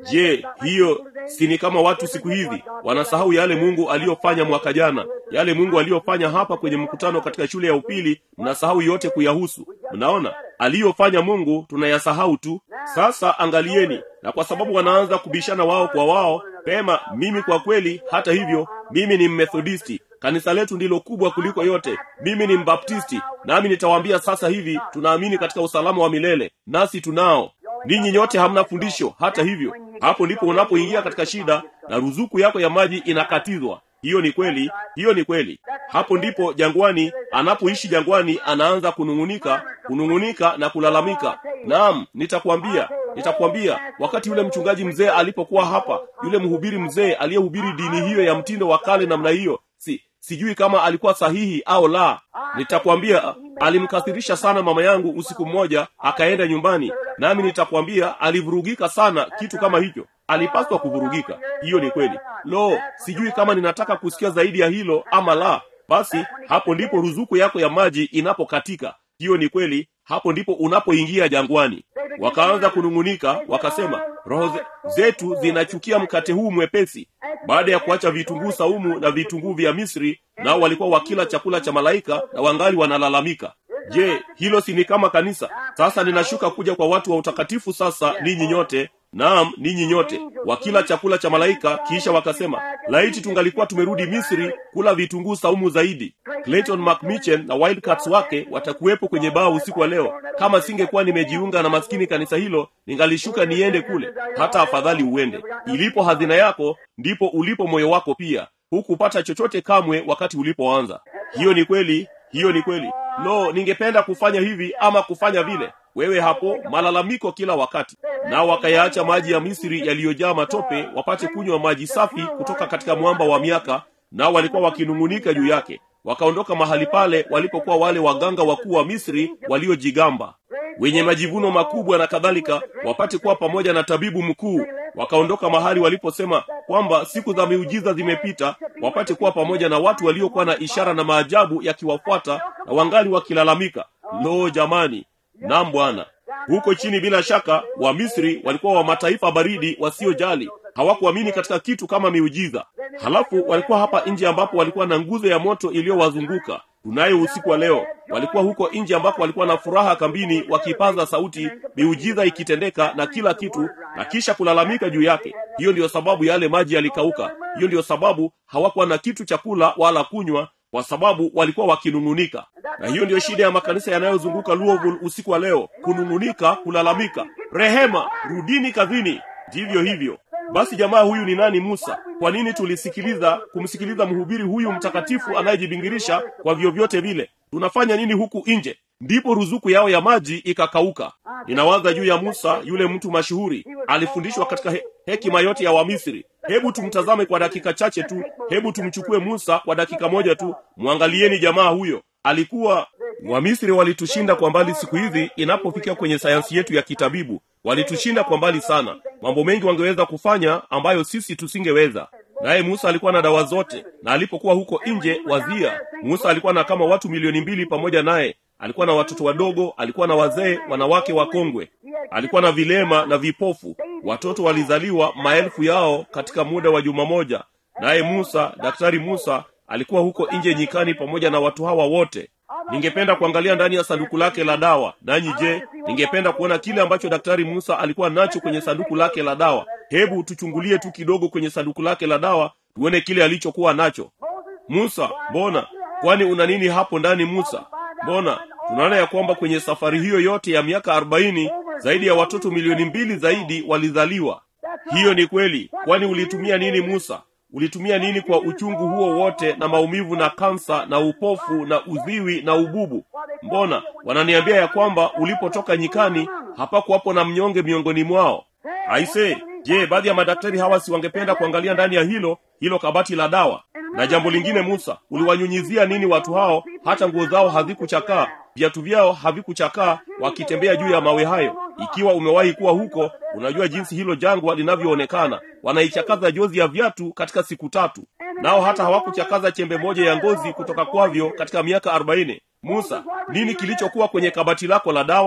Je, hiyo si ni kama watu siku hizi wanasahau yale Mungu aliyofanya mwaka jana, yale Mungu aliyofanya hapa kwenye mkutano katika shule ya upili, mnasahau yote kuyahusu. Mnaona aliyofanya Mungu tunayasahau tu. Sasa angalieni, na kwa sababu wanaanza kubishana wao kwa wao, pema, mimi kwa kweli, hata hivyo, mimi ni Mmethodisti, kanisa letu ndilo kubwa kuliko yote. Mimi ni Mbaptisti, nami nitawaambia sasa hivi, tunaamini katika usalama wa milele, nasi tunao. Ninyi nyote hamna fundisho. Hata hivyo, hapo ndipo unapoingia katika shida na ruzuku yako ya maji inakatizwa. Hiyo ni kweli, hiyo ni kweli. Hapo ndipo jangwani, anapoishi jangwani, anaanza kunungunika, kunungunika na kulalamika. Naam, nitakwambia, nitakwambia wakati yule mchungaji mzee alipokuwa hapa, yule mhubiri mzee aliyehubiri dini hiyo ya mtindo wa kale namna hiyo, si sijui kama alikuwa sahihi au la. Nitakwambia alimkasirisha sana mama yangu usiku mmoja, akaenda nyumbani, nami nitakwambia alivurugika sana. Kitu kama hicho alipaswa kuvurugika. Hiyo ni kweli. Lo, sijui kama ninataka kusikia zaidi ya hilo ama la. Basi hapo ndipo ruzuku yako ya maji inapokatika. Hiyo ni kweli. Hapo ndipo unapoingia jangwani. Wakaanza kunungunika, wakasema, roho zetu zinachukia mkate huu mwepesi. Baada ya kuacha vitunguu saumu na vitunguu vya Misri, nao walikuwa wakila chakula cha malaika na wangali wanalalamika. Je, hilo si ni kama kanisa? Sasa ninashuka kuja kwa watu wa utakatifu sasa, ninyi nyote. Naam, ninyi nyote wakila chakula cha malaika, kisha wakasema, laiti tungalikuwa tumerudi Misri kula vitunguu saumu zaidi. Clayton McMichen na Wildcats wake watakuwepo kwenye baa usiku wa leo. Kama singekuwa nimejiunga na maskini kanisa hilo, ningalishuka niende kule. Hata afadhali uende. Ilipo hazina yako, ndipo ulipo moyo wako pia. Hukupata chochote kamwe wakati ulipoanza. Hiyo ni kweli, hiyo ni kweli. Lo, ningependa kufanya hivi ama kufanya vile. Wewe hapo malalamiko kila wakati. Nao wakayaacha maji ya Misri yaliyojaa matope wapate kunywa maji safi kutoka katika mwamba wa miaka, nao walikuwa wakinungunika juu yake. Wakaondoka mahali pale walipokuwa wale waganga wakuu wa Misri waliojigamba, wenye majivuno makubwa na kadhalika, wapate kuwa pamoja na tabibu mkuu. Wakaondoka mahali waliposema kwamba siku za miujiza zimepita, wapate kuwa pamoja na watu waliokuwa na ishara na maajabu yakiwafuata, na wangali wakilalamika. Lo jamani, naam Bwana. Huko chini bila shaka wa Misri walikuwa wa mataifa baridi wasiojali, hawakuamini katika kitu kama miujiza. Halafu walikuwa hapa nje ambapo walikuwa na nguzo ya moto iliyowazunguka. Tunayo usiku wa leo. Walikuwa huko nje ambapo walikuwa na furaha kambini, wakipaza sauti, miujiza ikitendeka na kila kitu, na kisha kulalamika juu yake. Hiyo ndiyo sababu yale maji yalikauka. Hiyo ndiyo sababu hawakuwa na kitu cha kula wala kunywa, kwa sababu walikuwa wakinungunika. Na hiyo ndiyo shida ya makanisa yanayozunguka Louisville usiku wa leo, kunungunika, kulalamika. Rehema, rudini kazini. Ndivyo hivyo. Basi jamaa huyu ni nani Musa? Kwa nini tulisikiliza kumsikiliza mhubiri huyu mtakatifu anayejibingirisha kwa vyovyote vile? Tunafanya nini huku nje? Ndipo ruzuku yao ya maji ikakauka. Ninawaza juu ya Musa, yule mtu mashuhuri. Alifundishwa katika he, hekima yote ya Wamisri. Hebu tumtazame kwa dakika chache tu. Hebu tumchukue Musa kwa dakika moja tu. Muangalieni jamaa huyo. Alikuwa Wamisri walitushinda kwa mbali siku hizi inapofikia kwenye sayansi yetu ya kitabibu. Walitushinda kwa mbali sana. Mambo mengi wangeweza kufanya ambayo sisi tusingeweza. Naye Musa alikuwa na dawa zote, na alipokuwa huko nje wazia, Musa alikuwa na kama watu milioni mbili pamoja naye. Alikuwa na watoto wadogo, alikuwa na wazee, wanawake wakongwe. Alikuwa na vilema na vipofu. Watoto walizaliwa maelfu yao katika muda wa juma moja. Naye Musa, daktari Musa, alikuwa huko nje nyikani pamoja na watu hawa wote. Ningependa kuangalia ndani ya sanduku lake la dawa. Nanyi je, ningependa kuona kile ambacho daktari Musa alikuwa nacho kwenye sanduku lake la dawa. Hebu tuchungulie tu kidogo kwenye sanduku lake la dawa, tuone kile alichokuwa nacho. Musa, mbona? Kwani una nini hapo ndani Musa? Mbona? Tunaona ya kwamba kwenye safari hiyo yote ya miaka arobaini, zaidi ya watoto milioni mbili zaidi walizaliwa. Hiyo ni kweli. Kwani ulitumia nini Musa? Ulitumia nini kwa uchungu huo wote na maumivu na kansa na upofu na uziwi na ububu? Mbona? Wananiambia ya kwamba ulipotoka nyikani hapakuwapo na mnyonge miongoni mwao. Aise, je, baadhi ya madaktari hawa si wangependa kuangalia ndani ya hilo hilo kabati la dawa? Na jambo lingine Musa, uliwanyunyizia nini watu hao hata nguo zao hazikuchakaa, viatu vyao havikuchakaa wakitembea juu ya mawe hayo? Ikiwa umewahi kuwa huko, unajua jinsi hilo jangwa linavyoonekana. Wanaichakaza jozi ya viatu katika siku tatu. Nao hata hawakuchakaza chembe moja ya ngozi kutoka kwavyo katika miaka arobaini. Musa, nini kilichokuwa kwenye kabati lako la dawa?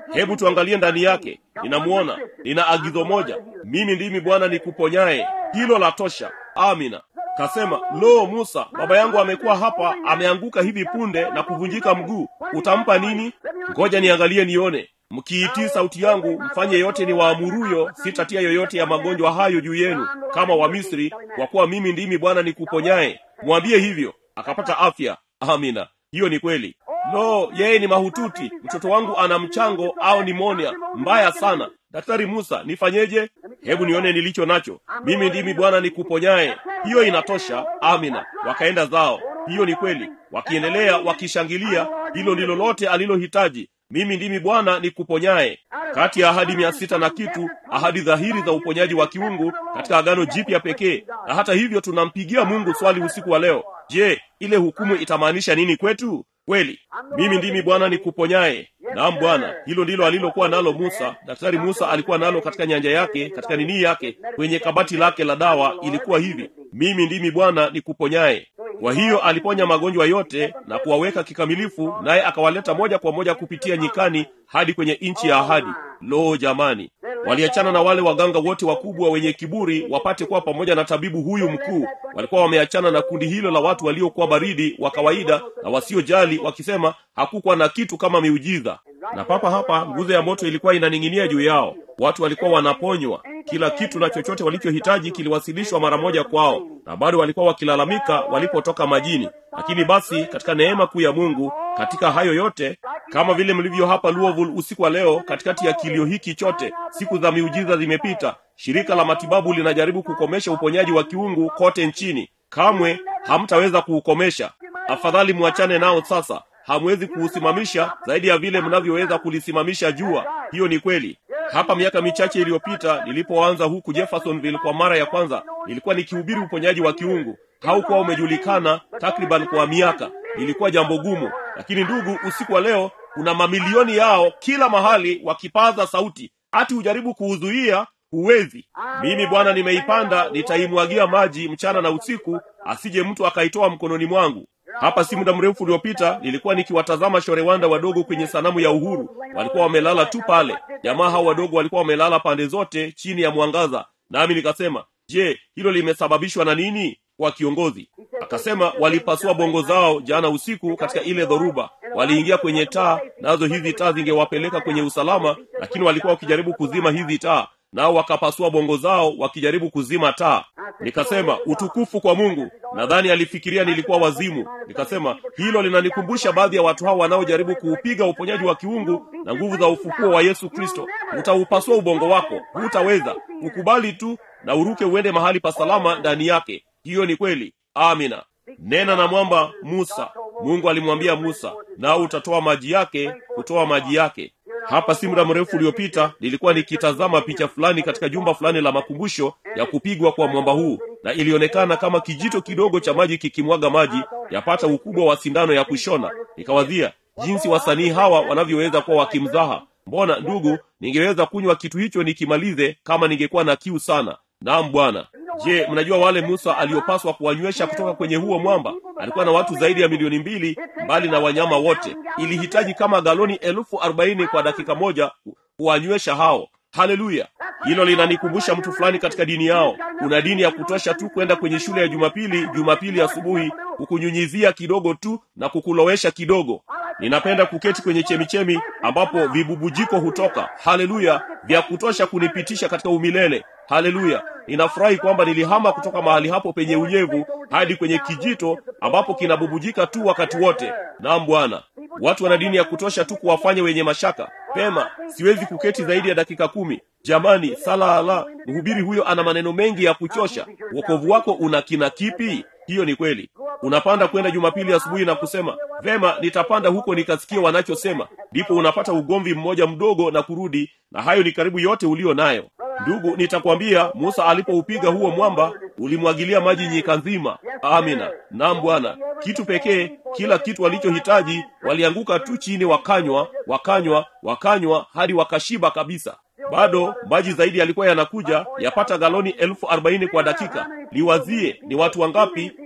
Hebu tuangalie ndani yake. Ninamuona, nina agizo moja, mimi ndimi Bwana nikuponyaye. Hilo la tosha. Amina. Kasema, lo Musa, baba yangu amekuwa hapa, ameanguka hivi punde na kuvunjika mguu. Utampa nini? Ngoja niangalie nione. Mkiitii sauti yangu, mfanye yote ni waamuruyo, sitatia yoyote ya magonjwa hayo juu yenu kama wa Misri, kwa kuwa mimi ndimi Bwana nikuponyaye. Mwambie hivyo, akapata afya. Amina. Hiyo ni kweli. Lo, yeye ni mahututi. Mtoto wangu ana mchango au nimonia mbaya sana. Daktari Musa, nifanyeje? Hebu nione nilicho nacho. Mimi ndimi Bwana nikuponyaye. Hiyo inatosha. Amina. Wakaenda zao. Hiyo ni kweli. Wakiendelea wakishangilia, hilo ndilo lote alilohitaji. Mimi ndimi Bwana nikuponyaye. Kati ya ahadi mia sita na kitu, ahadi dhahiri za uponyaji wa kiungu katika Agano Jipya pekee. Na hata hivyo tunampigia Mungu swali usiku wa leo. Je, ile hukumu itamaanisha nini kwetu? Kweli, mimi ndimi Bwana nikuponyaye. Naam Bwana, hilo ndilo alilokuwa nalo Musa. Daktari Musa alikuwa nalo katika nyanja yake, katika nini yake, kwenye kabati lake la dawa. Ilikuwa hivi, mimi ndimi Bwana nikuponyaye. Kwa hiyo aliponya magonjwa yote na kuwaweka kikamilifu, naye akawaleta moja kwa moja kupitia nyikani hadi kwenye nchi ya ahadi. Lo jamani, waliachana na wale waganga wote wakubwa wenye kiburi wapate kuwa pamoja na tabibu huyu mkuu. Walikuwa wameachana na kundi hilo la watu waliokuwa baridi wa kawaida na wasiojali, wakisema hakukuwa na kitu kama miujiza. Na papa hapa nguzo ya moto ilikuwa inaning'inia juu yao. Watu walikuwa wanaponywa, kila kitu na chochote walichohitaji kiliwasilishwa mara moja kwao, na bado walikuwa wakilalamika walipotoka majini. Lakini basi katika neema kuu ya Mungu, katika hayo yote, kama vile mlivyo hapa Louisville usiku wa leo, katikati ya kilio hiki chote, siku za miujiza zimepita. Shirika la matibabu linajaribu kukomesha uponyaji wa kiungu kote nchini. Kamwe hamtaweza kuukomesha. Afadhali muachane nao sasa. Hamwezi kuusimamisha zaidi ya vile mnavyoweza kulisimamisha jua. Hiyo ni kweli. Hapa miaka michache iliyopita, nilipoanza huku Jeffersonville kwa mara ya kwanza, nilikuwa nikihubiri uponyaji wa kiungu. Haukuwa umejulikana takriban kwa miaka. Ilikuwa jambo gumu. Lakini ndugu, usiku wa leo kuna mamilioni yao kila mahali wakipaza sauti. Ati ujaribu kuuzuia, huwezi. Mimi Bwana nimeipanda, nitaimwagia maji mchana na usiku, asije mtu akaitoa mkononi mwangu. Hapa si muda mrefu uliopita, nilikuwa nikiwatazama shorewanda wadogo kwenye sanamu ya uhuru. Walikuwa wamelala tu pale. Jamaa hao wadogo walikuwa wamelala pande zote chini ya mwangaza. Nami nikasema, je, hilo limesababishwa na nini? Kwa kiongozi akasema, walipasua bongo zao jana usiku katika ile dhoruba. Waliingia kwenye taa, nazo hizi taa zingewapeleka kwenye usalama, lakini walikuwa wakijaribu kuzima hizi taa, nao wakapasua bongo zao wakijaribu kuzima taa. Nikasema, utukufu kwa Mungu. Nadhani alifikiria nilikuwa wazimu. Nikasema, hilo linanikumbusha baadhi ya watu hao wanaojaribu kuupiga uponyaji wa kiungu na nguvu za ufufuo wa Yesu Kristo. Utaupasua ubongo wako, hutaweza. Ukubali tu na uruke uende mahali pa salama ndani yake. Hiyo ni kweli. Amina. Nena na mwamba Musa. Mungu alimwambia Musa, nao utatoa maji yake, kutoa maji yake. Hapa si muda mrefu uliopita, nilikuwa nikitazama picha fulani katika jumba fulani la makumbusho ya kupigwa kwa mwamba huu, na ilionekana kama kijito kidogo cha maji kikimwaga maji yapata ukubwa wa sindano ya kushona. Nikawazia jinsi wasanii hawa wanavyoweza kuwa wakimzaha. Mbona ndugu, ningeweza kunywa kitu hicho nikimalize kama ningekuwa na kiu sana. Naam Bwana. Je, mnajua wale Musa aliopaswa kuwanywesha kutoka kwenye huo mwamba? Alikuwa na watu zaidi ya milioni mbili, mbali na wanyama wote. Ilihitaji kama galoni elfu arobaini kwa dakika moja kuwanywesha hao. Haleluya. Hilo linanikumbusha mtu fulani katika dini yao. Una dini ya kutosha tu kwenda kwenye shule ya Jumapili, Jumapili asubuhi, kukunyunyizia kidogo tu na kukulowesha kidogo. Ninapenda kuketi kwenye chemichemi ambapo vibubujiko hutoka. Haleluya, vya kutosha kunipitisha katika umilele. Haleluya. Ninafurahi kwamba nilihama kutoka mahali hapo penye unyevu hadi kwenye kijito ambapo kinabubujika tu wakati wote. Naam Bwana. Watu wana dini ya kutosha tu kuwafanya wenye mashaka. Pema, siwezi kuketi zaidi ya dakika kumi. Jamani, sala ala, mhubiri huyo ana maneno mengi ya kuchosha. Wokovu wako una kina kipi? Hiyo ni kweli. Unapanda kwenda Jumapili asubuhi na kusema, vema, nitapanda huko nikasikia wanachosema. Ndipo unapata ugomvi mmoja mdogo na kurudi, na hayo ni karibu yote ulio nayo. Ndugu, nitakwambia Musa alipoupiga huo mwamba, ulimwagilia maji nyika nzima. Amina. Naam Bwana. Kitu pekee, kila kitu walichohitaji, walianguka tu chini wakanywa, wakanywa, wakanywa hadi wakashiba kabisa. Bado maji zaidi yalikuwa yanakuja, yapata galoni elfu arobaini kwa dakika. Liwazie, ni watu wangapi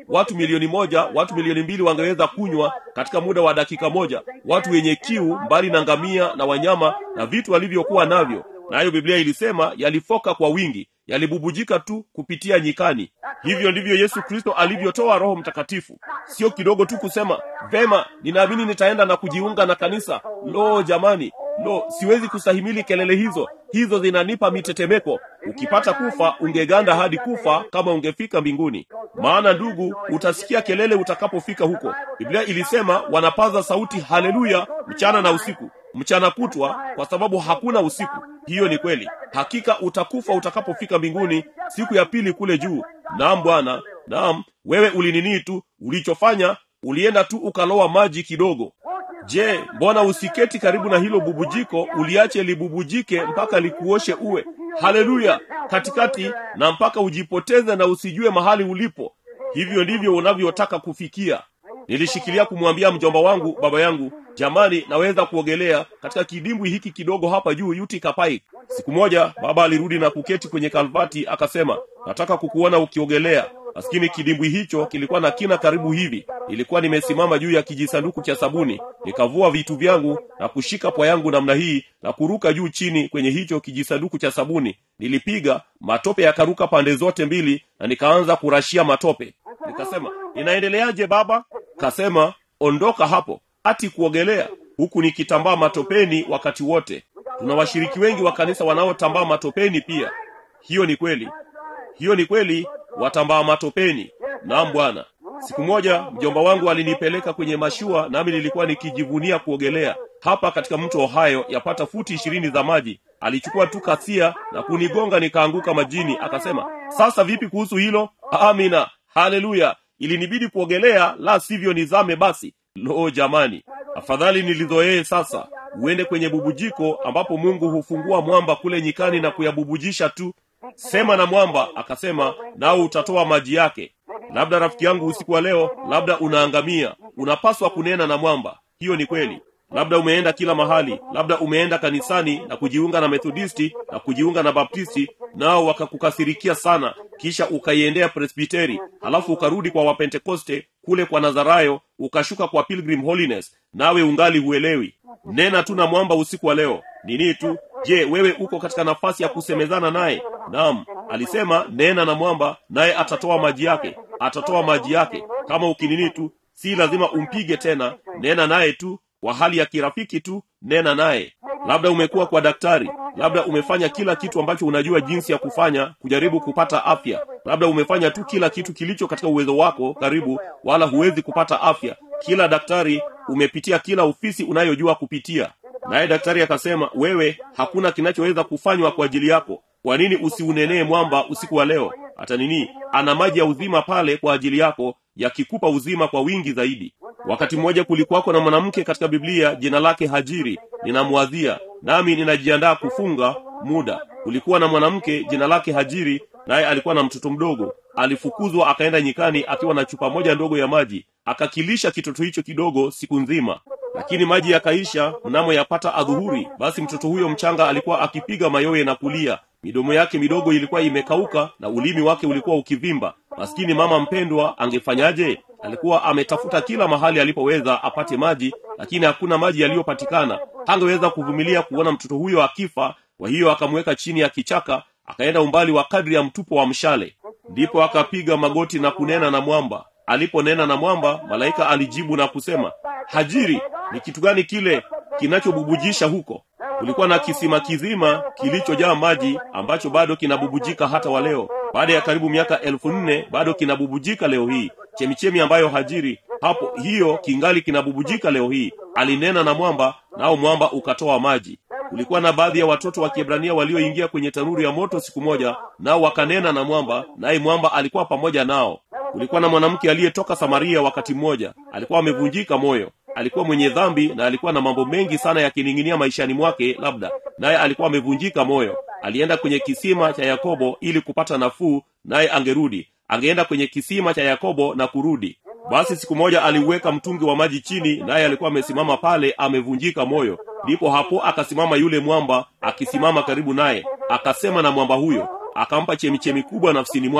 watu milioni moja, watu milioni mbili wangeweza kunywa katika muda wa dakika moja. Watu wenye kiu, mbali na ngamia na wanyama na vitu walivyokuwa navyo. Nayo Biblia ilisema yalifoka kwa wingi, yalibubujika tu kupitia nyikani. Hivyo ndivyo Yesu Kristo alivyotoa Roho Mtakatifu. Sio kidogo tu kusema, "Vema, ninaamini nitaenda na kujiunga na kanisa." Lo jamani, lo, siwezi kustahimili kelele hizo. Hizo zinanipa mitetemeko. Ukipata kufa, ungeganda hadi kufa kama ungefika mbinguni. Maana ndugu, utasikia kelele utakapofika huko. Biblia ilisema wanapaza sauti haleluya mchana na usiku. Mchana kutwa kwa sababu hakuna usiku. Hiyo ni kweli. Hakika utakufa utakapofika mbinguni siku ya pili kule juu. Naam Bwana, naam, wewe ulinini tu, ulichofanya, ulienda tu ukaloa maji kidogo. Je, mbona usiketi karibu na hilo bubujiko, uliache libubujike mpaka likuoshe uwe? Haleluya, katikati na mpaka ujipoteze na usijue mahali ulipo. Hivyo ndivyo unavyotaka kufikia. Nilishikilia kumwambia mjomba wangu, baba yangu, jamani, naweza kuogelea katika kidimbwi hiki kidogo hapa juu Utica Pike. Siku moja baba alirudi na kuketi kwenye kalvati, akasema, "Nataka kukuona ukiogelea." Maskini kidimbwi hicho kilikuwa na kina karibu hivi. Ilikuwa nimesimama juu ya kijisanduku cha sabuni. Nikavua vitu vyangu na kushika pwa yangu namna hii na kuruka juu chini kwenye hicho kijisanduku cha sabuni. Nilipiga, matope yakaruka pande zote mbili na nikaanza kurashia matope. Nikasema, "Inaendeleaje baba?" Kasema, "Ondoka hapo, ati kuogelea." Huku nikitambaa matopeni wakati wote. Tuna washiriki wengi wa kanisa wanaotambaa matopeni pia. Hiyo ni kweli. Hiyo ni kweli, watambaa matopeni. Naam Bwana. Siku moja mjomba wangu alinipeleka kwenye mashua, nami nilikuwa nikijivunia kuogelea. Hapa katika mto Ohio yapata futi ishirini za maji. Alichukua tu kasia na kunigonga nikaanguka majini. Akasema, "Sasa vipi kuhusu hilo?" Amina. Haleluya. Ilinibidi kuogelea, la sivyo nizame basi. Lo jamani, afadhali nilizoee sasa. Uende kwenye bubujiko ambapo Mungu hufungua mwamba kule nyikani na kuyabubujisha tu. Sema na mwamba, akasema, nao utatoa maji yake. Labda rafiki yangu usiku wa leo, labda unaangamia. Unapaswa kunena na mwamba. Hiyo ni kweli. Labda umeenda kila mahali, labda umeenda kanisani na kujiunga na Methodisti na kujiunga na Baptisti, nao wakakukasirikia sana, kisha ukaiendea Presbyteri, halafu ukarudi kwa Wapentekoste, kule kwa Nazarayo, ukashuka kwa Pilgrim Holiness, nawe ungali huelewi. Nena tu na mwamba usiku wa leo. Nini tu? Je, wewe uko katika nafasi ya kusemezana naye? Naam, alisema nena na mwamba, naye atatoa maji yake. Atatoa maji yake. Kama ukinini tu, si lazima umpige tena, nena naye tu. Kwa hali ya kirafiki tu, nena naye. Labda umekuwa kwa daktari, labda umefanya kila kitu ambacho unajua jinsi ya kufanya kujaribu kupata afya. Labda umefanya tu kila kitu kilicho katika uwezo wako karibu, wala huwezi kupata afya. Kila daktari, umepitia kila ofisi unayojua kupitia. Naye daktari akasema, "Wewe hakuna kinachoweza kufanywa kwa ajili yako. Kwa nini usiunenee mwamba usiku wa leo? Hata nini? Ana maji ya uzima pale kwa ajili yako, yakikupa uzima kwa wingi zaidi." Wakati mmoja kulikuwako na mwanamke katika Biblia, jina lake Hajiri. Ninamwazia, nami ninajiandaa kufunga muda. Kulikuwa na mwanamke jina lake Hajiri, naye alikuwa na mtoto mdogo. Alifukuzwa akaenda nyikani akiwa na chupa moja ndogo ya maji. Akakilisha kitoto hicho kidogo siku nzima. Lakini maji yakaisha mnamo yapata adhuhuri. Basi mtoto huyo mchanga alikuwa akipiga mayowe na kulia. Midomo yake midogo ilikuwa imekauka na ulimi wake ulikuwa ukivimba. Maskini mama mpendwa, angefanyaje? Alikuwa ametafuta kila mahali alipoweza apate maji, lakini hakuna maji yaliyopatikana. Hangeweza kuvumilia kuona mtoto huyo akifa, kwa hiyo akamweka chini ya kichaka, akaenda umbali wa kadri ya mtupo wa mshale. Ndipo akapiga magoti na kunena na mwamba. Aliponena na mwamba, malaika alijibu na kusema, "Hajiri, ni kitu gani kile kinachobubujisha huko?" Kulikuwa na kisima kizima kilichojaa maji ambacho bado kinabubujika hata wa leo. Baada ya karibu miaka elfu nne bado kinabubujika leo hii. Chemichemi ambayo Hajiri hapo hiyo kingali kinabubujika leo hii. Alinena na mwamba, nao mwamba ukatoa maji. Kulikuwa na baadhi ya watoto wa Kiebrania walioingia kwenye tanuru ya moto siku moja, nao wakanena na mwamba, naye mwamba alikuwa pamoja nao. Kulikuwa na mwanamke aliyetoka Samaria wakati mmoja. Alikuwa amevunjika moyo. Alikuwa mwenye dhambi na alikuwa na mambo mengi sana yakining'inia maishani mwake labda. Naye alikuwa amevunjika moyo. Alienda kwenye kisima cha Yakobo ili kupata nafuu, naye angerudi. Angeenda kwenye kisima cha Yakobo na kurudi. Basi siku moja aliweka mtungi wa maji chini, naye alikuwa amesimama pale amevunjika moyo. Ndipo hapo akasimama yule mwamba, akisimama karibu naye. Akasema na mwamba huyo, akampa chemichemi kubwa nafsini mwake,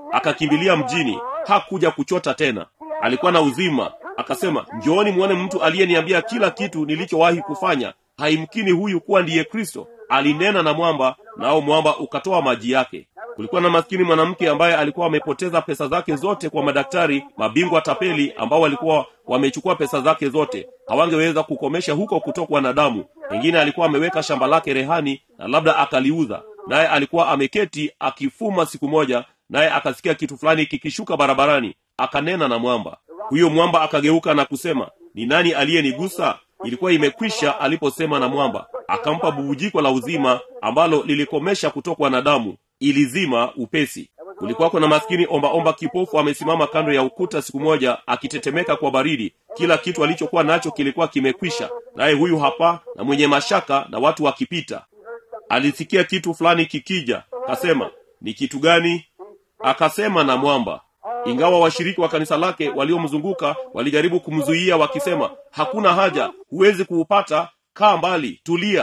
akakimbilia mjini. Hakuja kuchota tena, alikuwa na uzima. Akasema, njooni muone mtu aliyeniambia kila kitu nilichowahi kufanya. Haimkini huyu kuwa ndiye Kristo. Alinena na mwamba, nao mwamba ukatoa maji yake. Kulikuwa na maskini mwanamke ambaye alikuwa amepoteza pesa zake zote kwa madaktari mabingwa tapeli ambao walikuwa wamechukua pesa zake zote. Hawangeweza kukomesha huko kutokwa na damu. Pengine alikuwa ameweka shamba lake rehani na labda akaliuza. Naye alikuwa ameketi akifuma siku moja, naye akasikia kitu fulani kikishuka barabarani. Akanena na mwamba. Huyo mwamba akageuka na kusema, ni nani aliyenigusa? Ilikuwa imekwisha aliposema na mwamba. Akampa bubujiko la uzima ambalo lilikomesha kutokwa na damu. Ilizima upesi. Kulikuwa kuna maskini omba omba kipofu amesimama kando ya ukuta siku moja akitetemeka kwa baridi. Kila kitu alichokuwa nacho kilikuwa kimekwisha. Naye huyu hapa na mwenye mashaka na watu wakipita. Alisikia kitu fulani kikija. Kasema, ni kitu gani? Akasema na mwamba. Ingawa washiriki wa kanisa lake waliomzunguka walijaribu kumzuia wakisema, hakuna haja, huwezi kuupata, kaa mbali, tulia.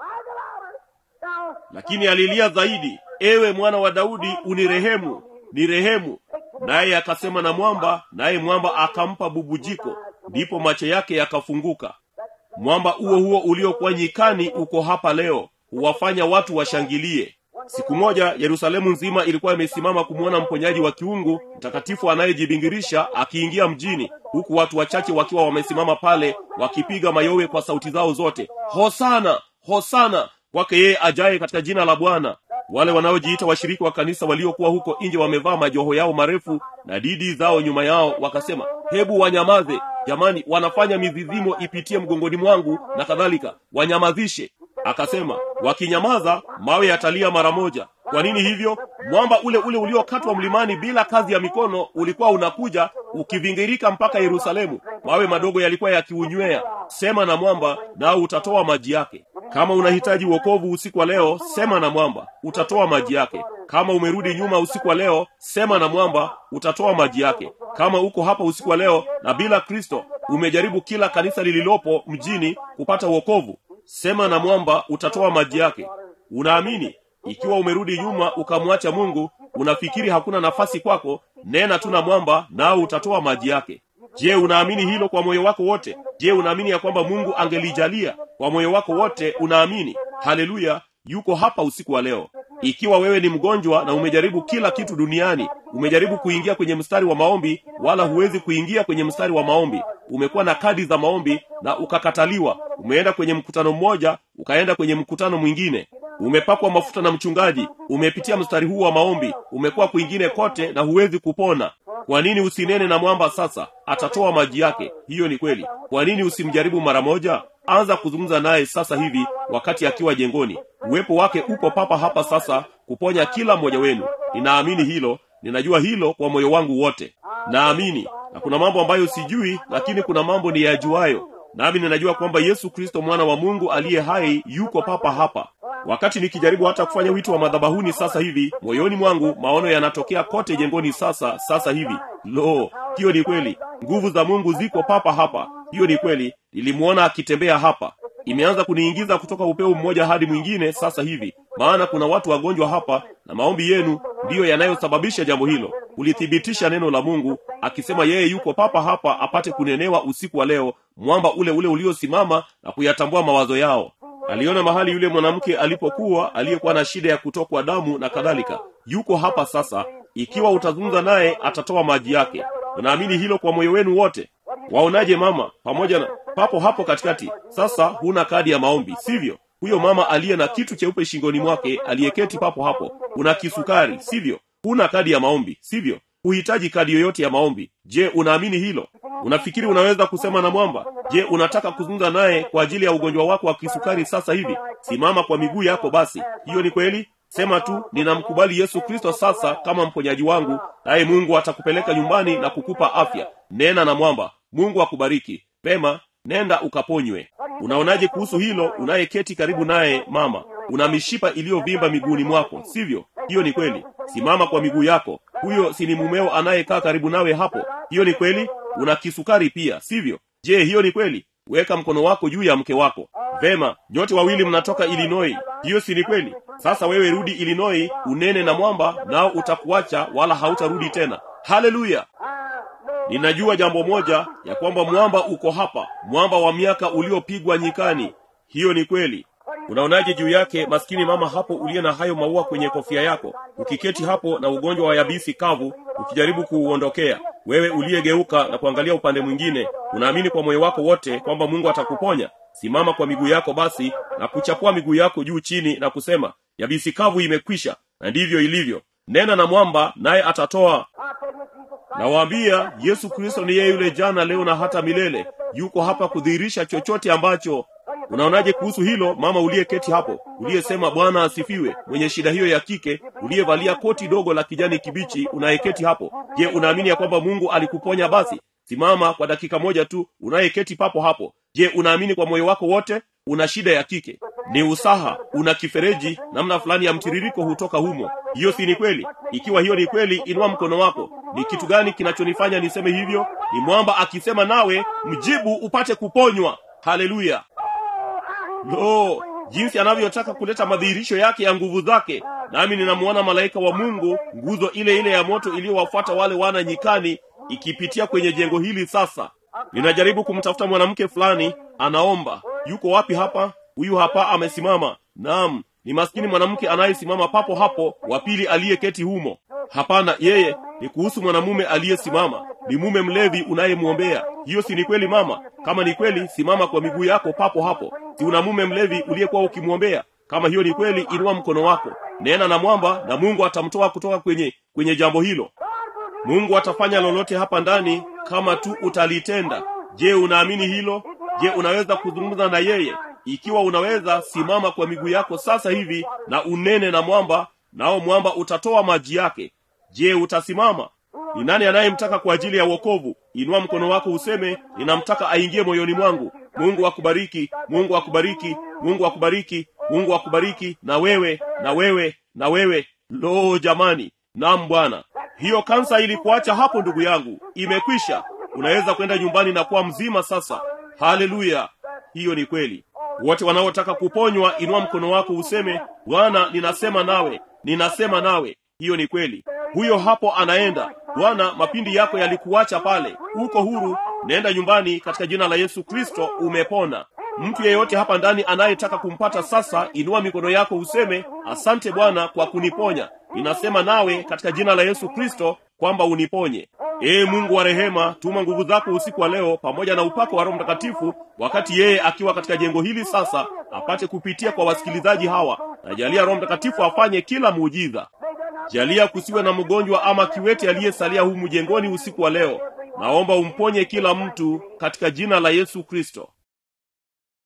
Lakini alilia zaidi, ewe mwana wa Daudi, unirehemu, nirehemu. Naye akasema na mwamba, naye mwamba akampa bubujiko. Ndipo macho yake yakafunguka. Mwamba huo huo uliokuwa nyikani uko hapa leo, huwafanya watu washangilie. Siku moja Yerusalemu nzima ilikuwa imesimama kumwona mponyaji wa kiungu mtakatifu anayejibingirisha akiingia mjini, huku watu wachache wakiwa wamesimama pale wakipiga mayowe kwa sauti zao zote, Hosana, Hosana kwake yeye ajaye katika jina la Bwana. Wale wanaojiita washiriki wa kanisa waliokuwa huko nje wamevaa majoho yao marefu na didi zao nyuma yao, wakasema, hebu wanyamaze jamani, wanafanya mizizimo ipitie mgongoni mwangu na kadhalika, wanyamazishe. Akasema, wakinyamaza mawe yatalia mara moja. Kwa nini hivyo? Mwamba ule ule uliokatwa mlimani bila kazi ya mikono ulikuwa unakuja ukivingirika mpaka Yerusalemu. Mawe madogo yalikuwa yakiunywea. Sema na mwamba, nao utatoa maji yake. Kama unahitaji wokovu usiku wa leo, sema na mwamba, utatoa maji yake. Kama umerudi nyuma usiku wa leo, sema na mwamba, utatoa maji yake. Kama uko hapa usiku wa leo na bila Kristo, umejaribu kila kanisa lililopo mjini kupata wokovu, sema na mwamba, utatoa maji yake. Unaamini? Ikiwa umerudi nyuma ukamwacha Mungu, unafikiri hakuna nafasi kwako, nena tu na mwamba, nao utatoa maji yake. Je, unaamini hilo kwa moyo wako wote? Je, unaamini ya kwamba Mungu angelijalia kwa moyo wako wote? Unaamini? Haleluya, yuko hapa usiku wa leo. Ikiwa wewe ni mgonjwa na umejaribu kila kitu duniani, umejaribu kuingia kwenye mstari wa maombi wala huwezi kuingia kwenye mstari wa maombi, umekuwa na kadi za maombi na ukakataliwa, umeenda kwenye mkutano mmoja ukaenda kwenye mkutano mwingine, umepakwa mafuta na mchungaji, umepitia mstari huu wa maombi, umekuwa kwingine kote na huwezi kupona. Kwa nini usinene na mwamba sasa? Atatoa maji yake. Hiyo ni kweli. Kwa nini usimjaribu mara moja? Anza kuzungumza naye sasa hivi wakati akiwa jengoni. Uwepo wake uko papa hapa sasa kuponya kila mmoja wenu. Ninaamini hilo, ninajua hilo kwa moyo wangu wote. Naamini. Na kuna mambo ambayo sijui, lakini kuna mambo niyajuayo. Nami ninajua kwamba Yesu Kristo mwana wa Mungu aliye hai yuko papa hapa. Wakati nikijaribu hata kufanya wito wa madhabahuni sasa hivi, moyoni mwangu maono yanatokea kote jengoni sasa sasa hivi. Lo, hiyo ni kweli. Nguvu za Mungu ziko papa hapa. Hiyo ni kweli. Nilimuona akitembea hapa. Imeanza kuniingiza kutoka upeo mmoja hadi mwingine sasa hivi. Maana kuna watu wagonjwa hapa na maombi yenu ndiyo yanayosababisha jambo hilo. Ulithibitisha neno la Mungu akisema yeye yuko papa hapa apate kunenewa usiku wa leo, mwamba ule ule uliosimama na kuyatambua mawazo yao. Aliona mahali yule mwanamke alipokuwa, aliyekuwa na shida ya kutokwa damu na kadhalika. Yuko hapa sasa. Ikiwa utazungumza naye, atatoa maji yake. Unaamini hilo kwa moyo wenu wote? Waonaje mama pamoja na papo hapo katikati? Sasa huna kadi ya maombi, sivyo? Huyo mama aliye na kitu cheupe shingoni mwake aliyeketi papo hapo, una kisukari, sivyo? Huna kadi ya maombi, sivyo? Huhitaji kadi yoyote ya maombi. Je, unaamini hilo? Unafikiri unaweza kusema na mwamba? Je, unataka kuzungumza naye kwa ajili ya ugonjwa wako wa kisukari sasa hivi? Simama kwa miguu yako basi. Hiyo ni kweli? Sema tu, ninamkubali Yesu Kristo sasa kama mponyaji wangu, naye Mungu atakupeleka nyumbani na kukupa afya. Nena na mwamba. Mungu akubariki. Pema, nenda ukaponywe. Unaonaje kuhusu hilo unayeketi karibu naye mama? Una mishipa iliyovimba miguuni mwako, sivyo? Hiyo ni kweli. Simama kwa miguu yako. Huyo si ni mumeo anayekaa karibu nawe hapo? Hiyo ni kweli. Una kisukari pia, sivyo? Je, hiyo ni kweli? weka mkono wako juu ya mke wako. Vema, nyote wawili mnatoka Illinois, hiyo si ni kweli? Sasa wewe rudi Illinois, unene na mwamba, nao utakuacha wala hautarudi tena. Haleluya! Ninajua jambo moja, ya kwamba mwamba uko hapa, mwamba wa miaka uliopigwa nyikani. Hiyo ni kweli. Unaonaje juu yake, maskini mama hapo uliye na hayo maua kwenye kofia yako, ukiketi hapo na ugonjwa wa yabisi kavu ukijaribu kuuondokea? Wewe uliyegeuka na kuangalia upande mwingine, unaamini kwa moyo wako wote kwamba Mungu atakuponya? Simama kwa miguu yako basi na kuchapua miguu yako juu chini na kusema, yabisi kavu imekwisha. Na ndivyo ilivyo. Nena na mwamba, naye atatoa. Nawaambia, Yesu Kristo ni yeye yule jana, leo na hata milele. Yuko hapa kudhihirisha chochote ambacho. Unaonaje kuhusu hilo, mama uliyeketi hapo, uliyesema Bwana asifiwe, mwenye shida hiyo ya kike, uliyevalia koti dogo la kijani kibichi, unayeketi hapo? Je, unaamini ya kwamba Mungu alikuponya? Basi simama kwa dakika moja tu, unayeketi papo hapo. Je, unaamini kwa moyo wako wote? Una shida ya kike, ni usaha, una kifereji, namna fulani ya mtiririko hutoka humo. Hiyo si ni kweli? Ikiwa hiyo ni kweli, inua mkono wako. Ni kitu gani kinachonifanya niseme hivyo? Ni mwamba akisema nawe, mjibu upate kuponywa. Haleluya! Lo, jinsi anavyotaka kuleta madhihirisho yake ya nguvu zake. Nami ninamuona malaika wa Mungu, nguzo ile ile ya moto iliyowafuata wale wana nyikani, ikipitia kwenye jengo hili sasa. Ninajaribu kumtafuta mwanamke fulani, anaomba. Yuko wapi hapa? Huyu hapa amesimama. Naam, ni maskini mwanamke anayesimama papo hapo, wa pili aliyeketi humo. Hapana, yeye ni kuhusu mwanamume aliyesimama. Ni mume mlevi unayemuombea. Hiyo si ni kweli mama? Kama ni kweli, simama kwa miguu yako papo hapo. Si una mume mlevi uliyekuwa ukimuombea? Kama hiyo ni kweli, inua mkono wako. Nena na mwamba na Mungu atamtoa kutoka kwenye kwenye jambo hilo. Mungu atafanya lolote hapa ndani kama tu utalitenda. Je, unaamini hilo? Je, unaweza kuzungumza na yeye? Ikiwa unaweza, simama kwa miguu yako sasa hivi na unene na mwamba, nao mwamba utatoa maji yake. Je, utasimama? Ni nani anayemtaka kwa ajili ya wokovu? Inua mkono wako useme, ninamtaka aingie moyoni mwangu. Mungu akubariki, Mungu akubariki, Mungu akubariki, Mungu akubariki, na wewe, na wewe, na wewe. Lo jamani, naam Bwana. Hiyo kansa ilikuacha hapo ndugu yangu, imekwisha. Unaweza kwenda nyumbani na kuwa mzima sasa. Haleluya. Hiyo ni kweli. Wote wanaotaka kuponywa, inua mkono wako useme, Bwana ninasema nawe, ninasema nawe. Hiyo ni kweli. Huyo hapo anaenda. Bwana, mapindi yako yalikuacha pale. Uko huru, nenda nyumbani katika jina la Yesu Kristo, umepona. Mtu yeyote hapa ndani anayetaka kumpata sasa, inua mikono yako useme, asante Bwana kwa kuniponya. Ninasema nawe katika jina la Yesu Kristo kwamba uniponye. Ee Mungu wa rehema, tuma nguvu zako usiku wa leo pamoja na upako wa Roho Mtakatifu, wakati yeye akiwa katika jengo hili sasa, apate kupitia kwa wasikilizaji hawa. Na jalia Roho Mtakatifu afanye kila muujiza. Jalia kusiwe na mgonjwa ama kiwete aliyesalia humu jengoni usiku wa leo. Naomba umponye kila mtu katika jina la Yesu Kristo.